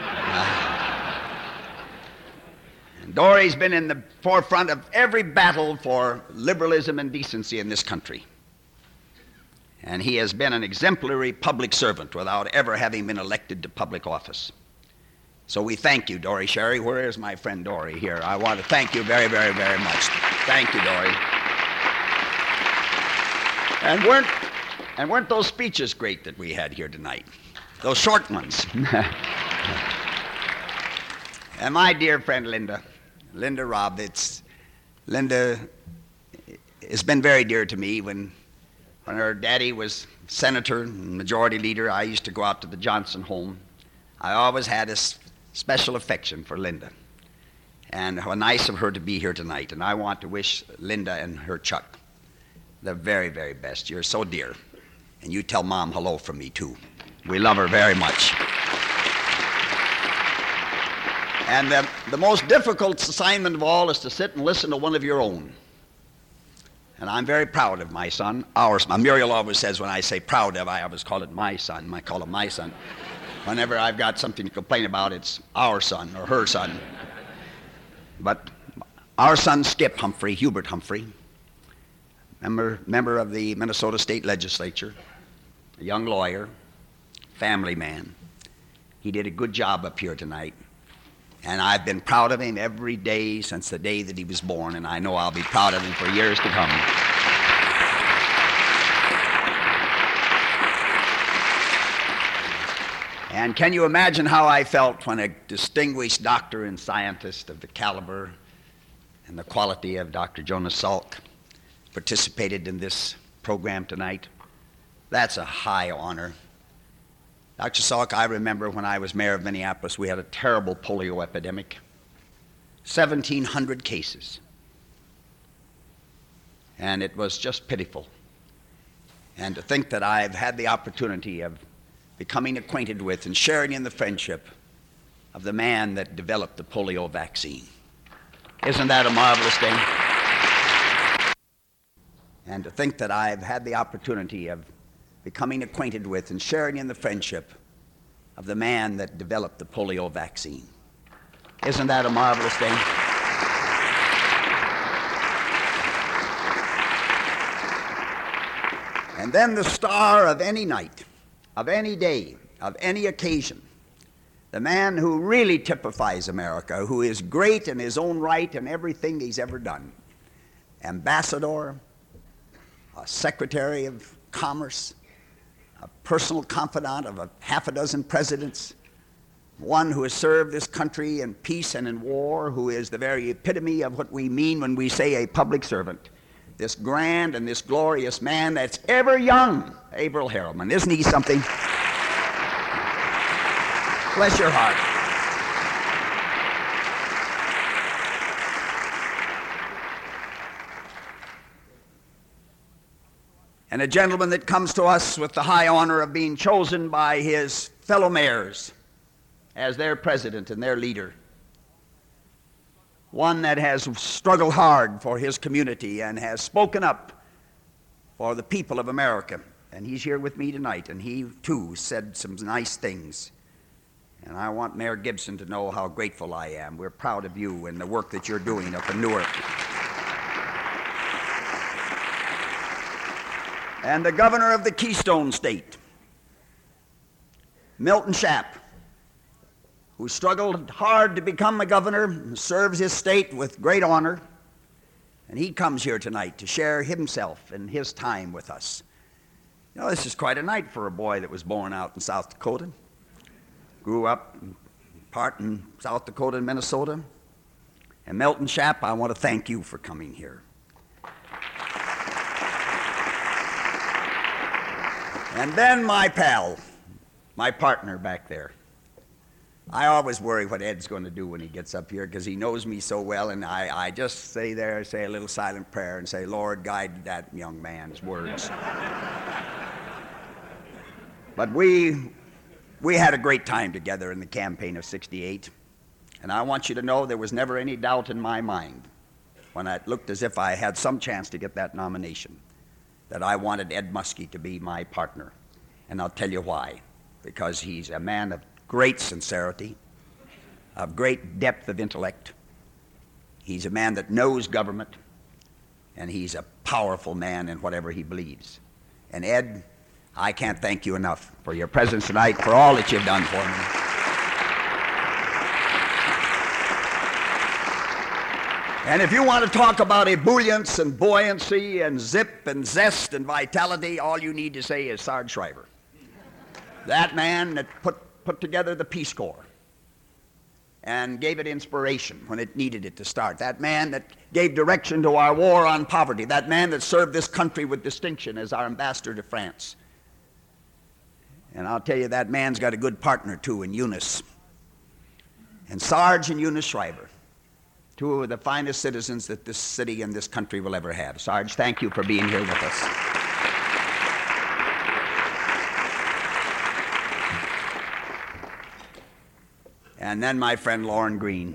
And Dory's been in the forefront of every battle for liberalism and decency in this country. And he has been an exemplary public servant without ever having been elected to public office. So we thank you, Dory Sherry. Where is my friend Dory here? I want to thank you very, very, very much. Thank you, Dory. And weren't those speeches great that we had here tonight? Those short ones. And my dear friend Linda Robb, Linda has been very dear to me. When her daddy was senator and majority leader, I used to go out to the Johnson home. I always had a special affection for Linda. And how nice of her to be here tonight. And I want to wish Linda and her Chuck the very, very best. You're so dear. And you tell Mom hello from me, too. We love her very much. And the most difficult assignment of all is to sit and listen to one of your own. And I'm very proud of my son, our son. Muriel always says when I say proud of, I always call it my son. I call him my son. Whenever I've got something to complain about, it's our son or her son. But our son, Skip Humphrey, Hubert Humphrey, member of the Minnesota State Legislature, a young lawyer, family man. He did a good job up here tonight. And I've been proud of him every day since the day that he was born, and I know I'll be proud of him for years to come. And can you imagine how I felt when a distinguished doctor and scientist of the caliber and the quality of Dr. Jonas Salk participated in this program tonight? That's a high honor. Dr. Salk, I remember when I was mayor of Minneapolis, we had a terrible polio epidemic. 1,700 cases. And it was just pitiful. And to think that I've had the opportunity of becoming acquainted with and sharing in the friendship of the man that developed the polio vaccine. Isn't that a marvelous thing? And to think that I've had the opportunity of becoming acquainted with and sharing in the friendship of the man that developed the polio vaccine. Isn't that a marvelous thing? And then the star of any night, of any day, of any occasion, the man who really typifies America, who is great in his own right and everything he's ever done, ambassador, a secretary of commerce, a personal confidant of half a dozen presidents, one who has served this country in peace and in war, who is the very epitome of what we mean when we say a public servant, this grand and this glorious man that's ever young, Averell Harriman. Isn't he something? Bless your heart. And a gentleman that comes to us with the high honor of being chosen by his fellow mayors as their president and their leader. One that has struggled hard for his community and has spoken up for the people of America. And he's here with me tonight, and he too said some nice things. And I want Mayor Gibson to know how grateful I am. We're proud of you and the work that you're doing up in Newark. And the governor of the Keystone State, Milton Schaap, who struggled hard to become a governor and serves his state with great honor. And he comes here tonight to share himself and his time with us. You know, this is quite a night for a boy that was born out in South Dakota, grew up part in South Dakota and Minnesota. And Milton Schaap, I want to thank you for coming here. And then my pal, my partner back there. I always worry what Ed's going to do when he gets up here because he knows me so well, and I just say there, say a little silent prayer and say, Lord, guide that young man's words. But we had a great time together in the campaign of '68, and I want you to know there was never any doubt in my mind when it looked as if I had some chance to get that nomination that I wanted Ed Muskie to be my partner. And I'll tell you why. Because he's a man of great sincerity, of great depth of intellect. He's a man that knows government, and he's a powerful man in whatever he believes. And Ed, I can't thank you enough for your presence tonight, for all that you've done for me. And if you want to talk about ebullience and buoyancy and zip and zest and vitality, all you need to say is Sarge Shriver. That man that put together the Peace Corps and gave it inspiration when it needed it to start. That man that gave direction to our war on poverty. That man that served this country with distinction as our ambassador to France. And I'll tell you, that man's got a good partner too in Eunice. And Sarge and Eunice Shriver. Two of the finest citizens that this city and this country will ever have. Sarge, thank you for being here with us. And then my friend Lorne Greene,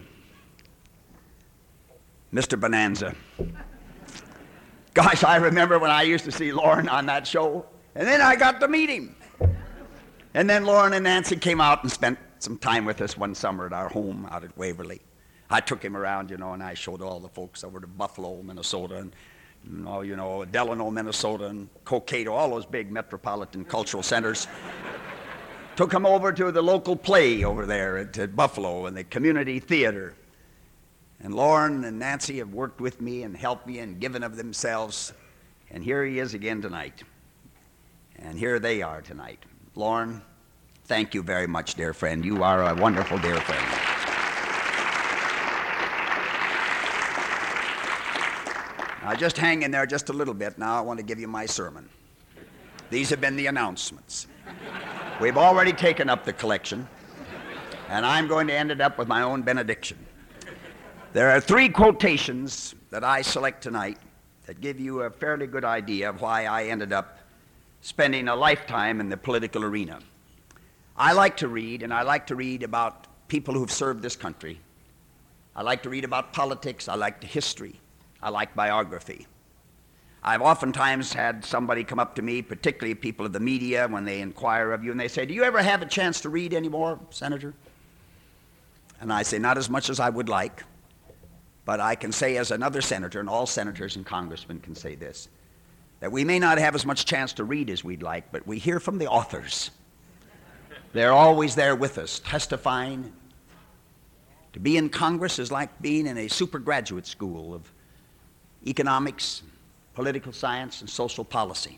Mr. Bonanza. Gosh, I remember when I used to see Lorne on that show, and then I got to meet him. And then Lorne and Nancy came out and spent some time with us one summer at our home out at Waverly. I took him around, and I showed all the folks over to Buffalo, Minnesota, and Delano, Minnesota, and Cokato, all those big metropolitan cultural centers. Took him over to the local play over there at Buffalo and the community theater. And Lorne and Nancy have worked with me and helped me and given of themselves. And here he is again tonight. And here they are tonight. Lorne, thank you very much, dear friend. You are a wonderful dear friend. Now, just hang in there just a little bit. Now I want to give you my sermon. These have been the announcements. We've already taken up the collection, and I'm going to end it up with my own benediction. There are 3 quotations that I select tonight that give you a fairly good idea of why I ended up spending a lifetime in the political arena. I like to read, and I like to read about people who've served this country. I like to read about politics. I like history. I like biography. I've oftentimes had somebody come up to me, particularly people of the media, when they inquire of you, and they say, "Do you ever have a chance to read anymore, Senator?" And I say, "Not as much as I would like, but I can say as another senator, and all senators and congressmen can say this, that we may not have as much chance to read as we'd like, but we hear from the authors. They're always there with us, testifying. To be in Congress is like being in a supergraduate school of economics, political science, and social policy."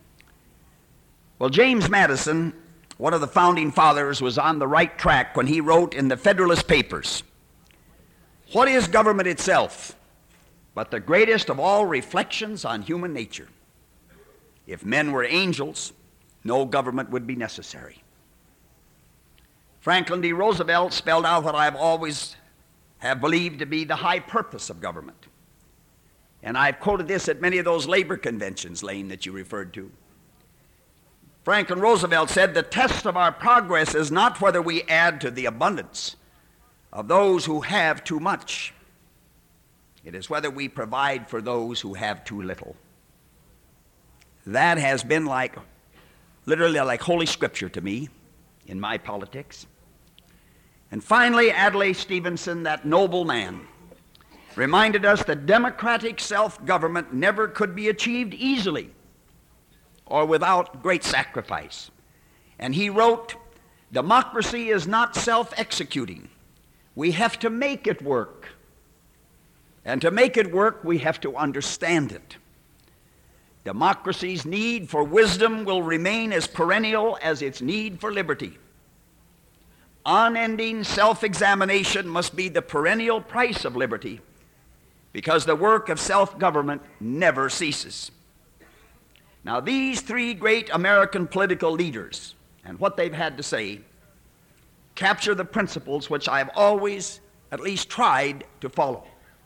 Well, James Madison, one of the founding fathers, was on the right track when he wrote in the Federalist Papers, "What is government itself but the greatest of all reflections on human nature? If men were angels, no government would be necessary." Franklin D. Roosevelt spelled out what I've always have believed to be the high purpose of government. And I've quoted this at many of those labor conventions, Lane, that you referred to. Franklin Roosevelt said, "The test of our progress is not whether we add to the abundance of those who have too much. It is whether we provide for those who have too little." That has been literally like Holy Scripture to me in my politics. And finally, Adlai Stevenson, that noble man, reminded us that democratic self-government never could be achieved easily or without great sacrifice. And he wrote, "Democracy is not self-executing. We have to make it work. And to make it work, we have to understand it. Democracy's need for wisdom will remain as perennial as its need for liberty. Unending self-examination must be the perennial price of liberty, because the work of self-government never ceases." Now, these three great American political leaders and what they've had to say capture the principles which I've always at least tried to follow.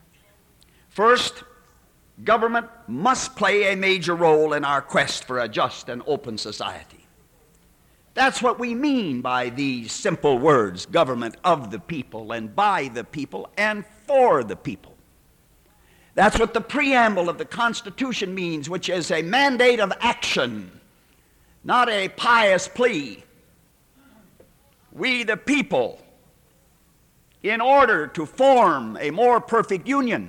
First, government must play a major role in our quest for a just and open society. That's what we mean by these simple words, government of the people and by the people and for the people. That's what the preamble of the Constitution means, which is a mandate of action, not a pious plea. We the people, in order to form a more perfect union,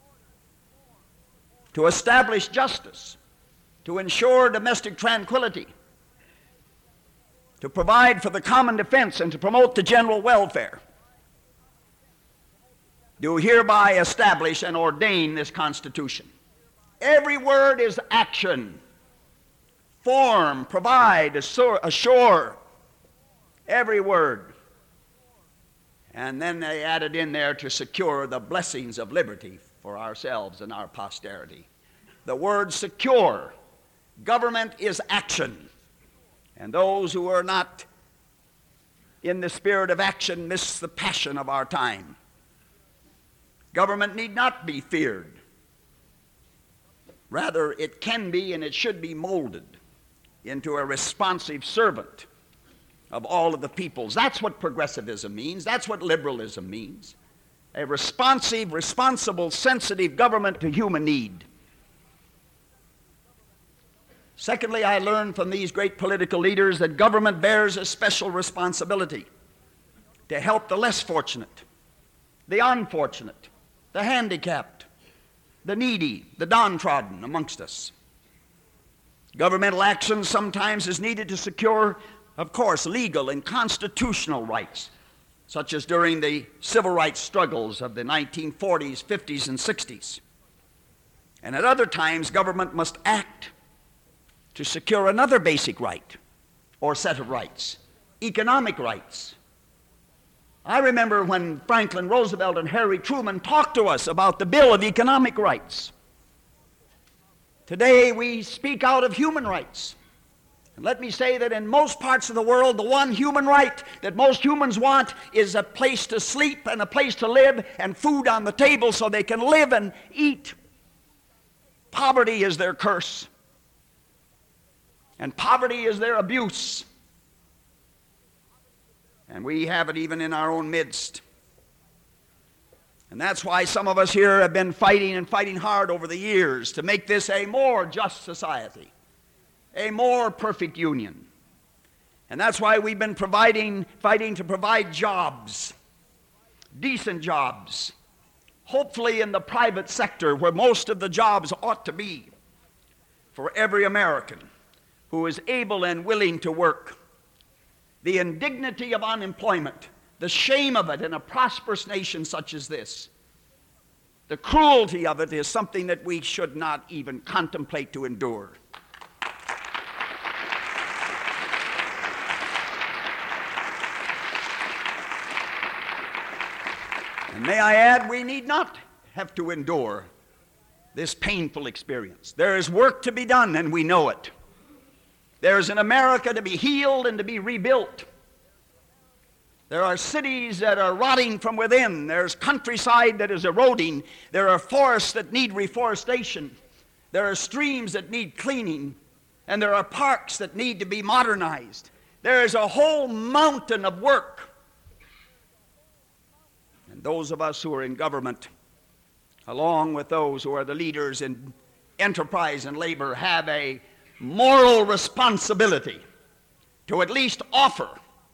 to establish justice, to ensure domestic tranquility, to provide for the common defense and to promote the general welfare, do hereby establish and ordain this Constitution. Every word is action. Form, provide, assure. Every word. And then they added in there to secure the blessings of liberty for ourselves and our posterity. The word secure. Government is action. And those who are not in the spirit of action miss the passion of our time. Government need not be feared. Rather, it can be and it should be molded into a responsive servant of all of the peoples. That's what progressivism means. That's what liberalism means. A responsive, responsible, sensitive government to human need. Secondly, I learned from these great political leaders that government bears a special responsibility to help the less fortunate, the unfortunate, the handicapped, the needy, the downtrodden amongst us. Governmental action sometimes is needed to secure, of course, legal and constitutional rights, such as during the civil rights struggles of the 1940s, 50s, and 60s. And at other times, government must act to secure another basic right or set of rights, economic rights. I remember when Franklin Roosevelt and Harry Truman talked to us about the Bill of Economic Rights. Today we speak out of human rights. And let me say that in most parts of the world, the one human right that most humans want is a place to sleep and a place to live and food on the table so they can live and eat. Poverty is their curse. And poverty is their abuse. And we have it even in our own midst. And that's why some of us here have been fighting and fighting hard over the years to make this a more just society, a more perfect union. And that's why we've been fighting to provide jobs, decent jobs, hopefully in the private sector where most of the jobs ought to be, for every American who is able and willing to work. The indignity of unemployment, the shame of it in a prosperous nation such as this, the cruelty of it is something that we should not even contemplate to endure. And may I add, we need not have to endure this painful experience. There is work to be done, and we know it. There is an America to be healed and to be rebuilt. There are cities that are rotting from within. There's countryside that is eroding. There are forests that need reforestation. There are streams that need cleaning. And there are parks that need to be modernized. There is a whole mountain of work. And those of us who are in government, along with those who are the leaders in enterprise and labor, have a moral responsibility to at least offer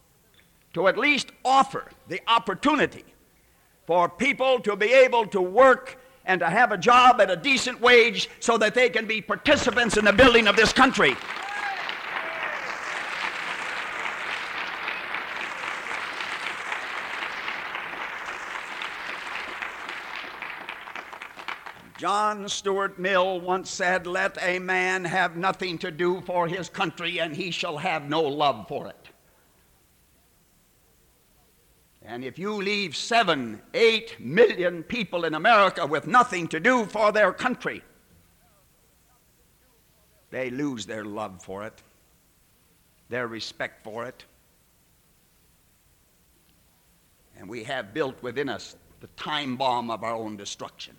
the opportunity for people to be able to work and to have a job at a decent wage so that they can be participants in the building of this country. John Stuart Mill once said, "Let a man have nothing to do for his country, and he shall have no love for it." And if you leave 7-8 million people in America with nothing to do for their country, they lose their love for it, their respect for it. And we have built within us the time bomb of our own destruction.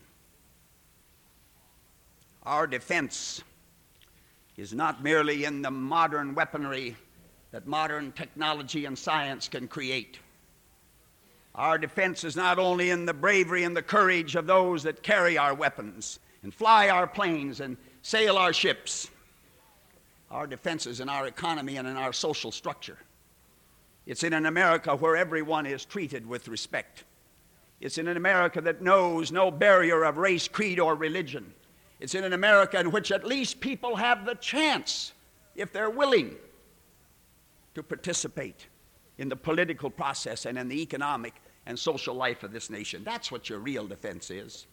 Our defense is not merely in the modern weaponry that modern technology and science can create. Our defense is not only in the bravery and the courage of those that carry our weapons and fly our planes and sail our ships. Our defense is in our economy and in our social structure. It's in an America where everyone is treated with respect. It's in an America that knows no barrier of race, creed, or religion. It's in an America in which at least people have the chance, if they're willing, to participate in the political process and in the economic and social life of this nation. That's what your real defense is.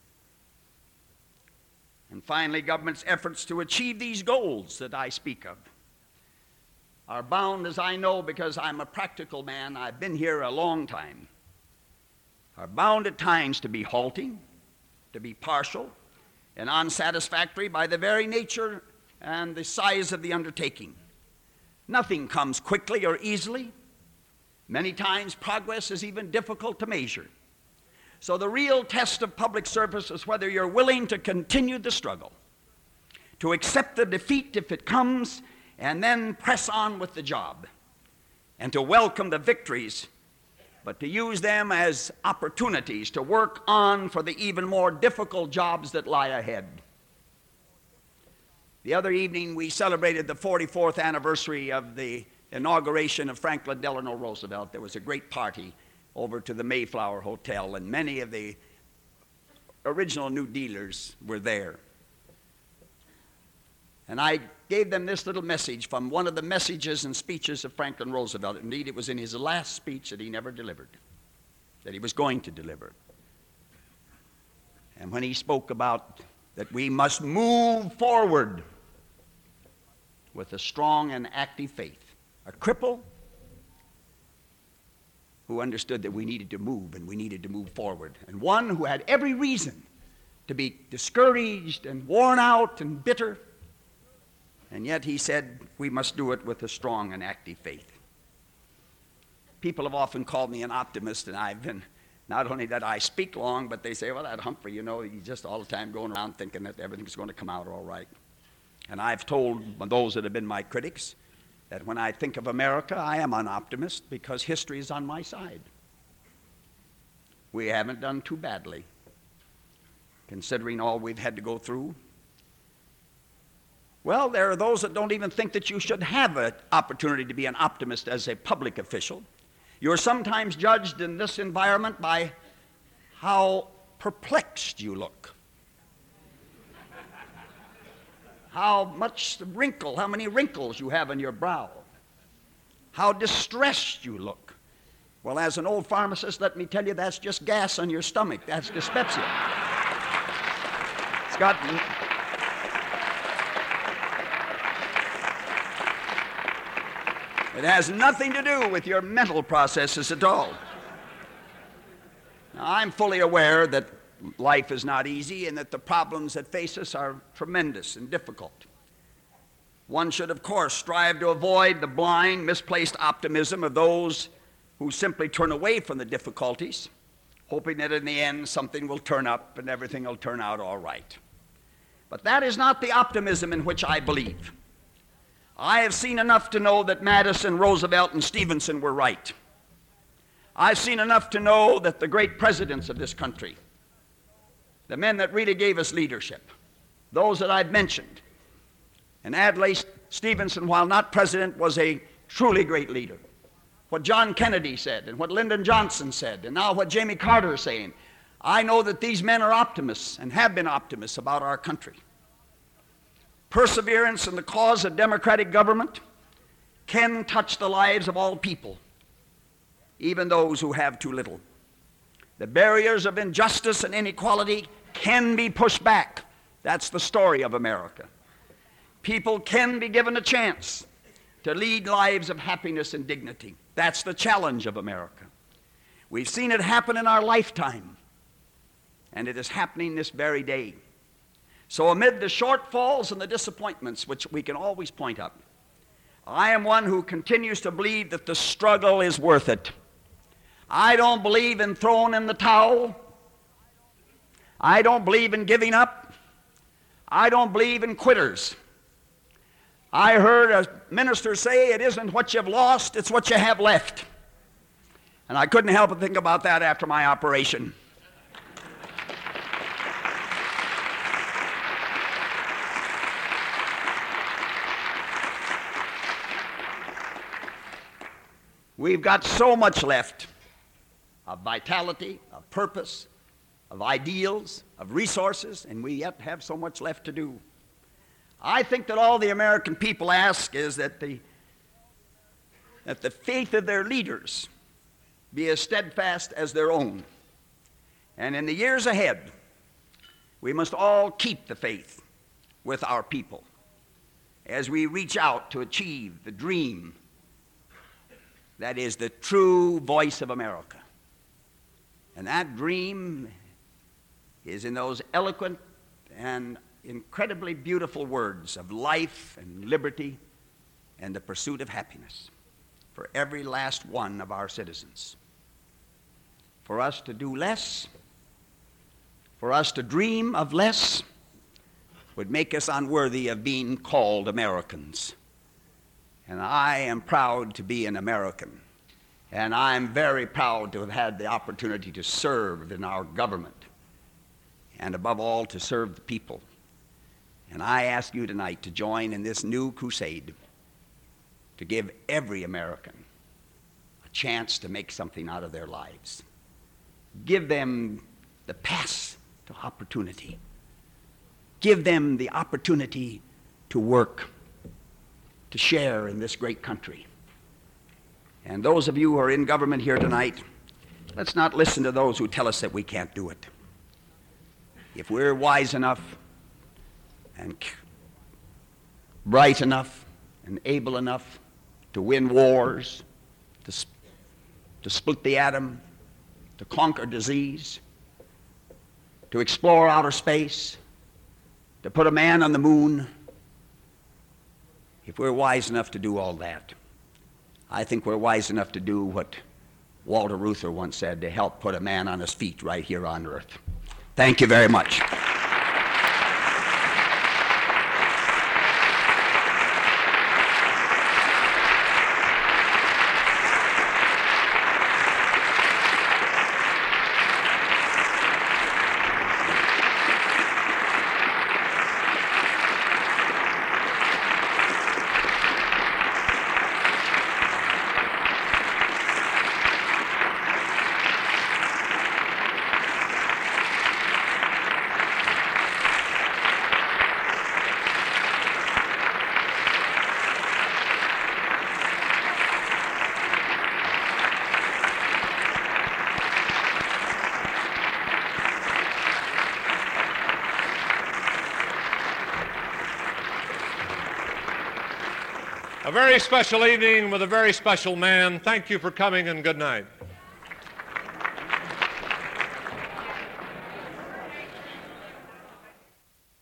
And finally, government's efforts to achieve these goals that I speak of are bound, as I know because I'm a practical man, I've been here a long time, are bound at times to be halting, to be partial, and unsatisfactory by the very nature and the size of the undertaking. Nothing comes quickly or easily. Many times progress is even difficult to measure. So the real test of public service is whether you're willing to continue the struggle, to accept the defeat if it comes, and then press on with the job, and to welcome the victories, but to use them as opportunities to work on for the even more difficult jobs that lie ahead. The other evening, we celebrated the 44th anniversary of the inauguration of Franklin Delano Roosevelt. There was a great party over to the Mayflower Hotel, and many of the original New Dealers were there. And I gave them this little message from one of the messages and speeches of Franklin Roosevelt. Indeed, it was in his last speech that he never delivered, that he was going to deliver. And when he spoke about that we must move forward with a strong and active faith, a cripple who understood that we needed to move and we needed to move forward, and one who had every reason to be discouraged and worn out and bitter. And yet he said, we must do it with a strong and active faith. People have often called me an optimist, and I've been, not only that I speak long, but they say, well, that Humphrey, you know, he's just all the time going around thinking that everything's going to come out all right. And I've told those that have been my critics that when I think of America, I am an optimist because history is on my side. We haven't done too badly, considering all we've had to go through. Well, there are those that don't even think that you should have an opportunity to be an optimist as a public official. You're sometimes judged in this environment by how perplexed you look, how many wrinkles you have in your brow, how distressed you look. Well, as an old pharmacist, let me tell you, that's just gas on your stomach. That's dyspepsia. It has nothing to do with your mental processes at all. Now, I'm fully aware that life is not easy and that the problems that face us are tremendous and difficult. One should, of course, strive to avoid the blind, misplaced optimism of those who simply turn away from the difficulties, hoping that in the end something will turn up and everything will turn out all right. But that is not the optimism in which I believe. I have seen enough to know that Madison, Roosevelt, and Stevenson were right. I've seen enough to know that the great presidents of this country, the men that really gave us leadership, those that I've mentioned, and Adlai Stevenson, while not president, was a truly great leader. What John Kennedy said, and what Lyndon Johnson said, and now what Jimmy Carter is saying, I know that these men are optimists and have been optimists about our country. Perseverance in the cause of democratic government can touch the lives of all people, even those who have too little. The barriers of injustice and inequality can be pushed back. That's the story of America. People can be given a chance to lead lives of happiness and dignity. That's the challenge of America. We've seen it happen in our lifetime, and it is happening this very day. So amid the shortfalls and the disappointments, which we can always point up, I am one who continues to believe that the struggle is worth it. I don't believe in throwing in the towel. I don't believe in giving up. I don't believe in quitters. I heard a minister say, it isn't what you've lost, it's what you have left. And I couldn't help but think about that after my operation. We've got so much left of vitality, of purpose, of ideals, of resources, and we yet have so much left to do. I think that all the American people ask is that the faith of their leaders be as steadfast as their own. And in the years ahead, we must all keep the faith with our people as we reach out to achieve the dream that is the true voice of America. And that dream is in those eloquent and incredibly beautiful words of life and liberty and the pursuit of happiness for every last one of our citizens. For us to do less, for us to dream of less, would make us unworthy of being called Americans. And I am proud to be an American. And I'm very proud to have had the opportunity to serve in our government. And above all, to serve the people. And I ask you tonight to join in this new crusade to give every American a chance to make something out of their lives. Give them the pass to opportunity. Give them the opportunity to work, to share in this great country. And those of you who are in government here tonight, let's not listen to those who tell us that we can't do it. If we're wise enough and bright enough and able enough to win wars, to split the atom, to conquer disease, to explore outer space, to put a man on the moon, if we're wise enough to do all that, I think we're wise enough to do what Walter Reuther once said, to help put a man on his feet right here on earth. Thank you very much. A very special evening with a very special man. Thank you for coming and good night.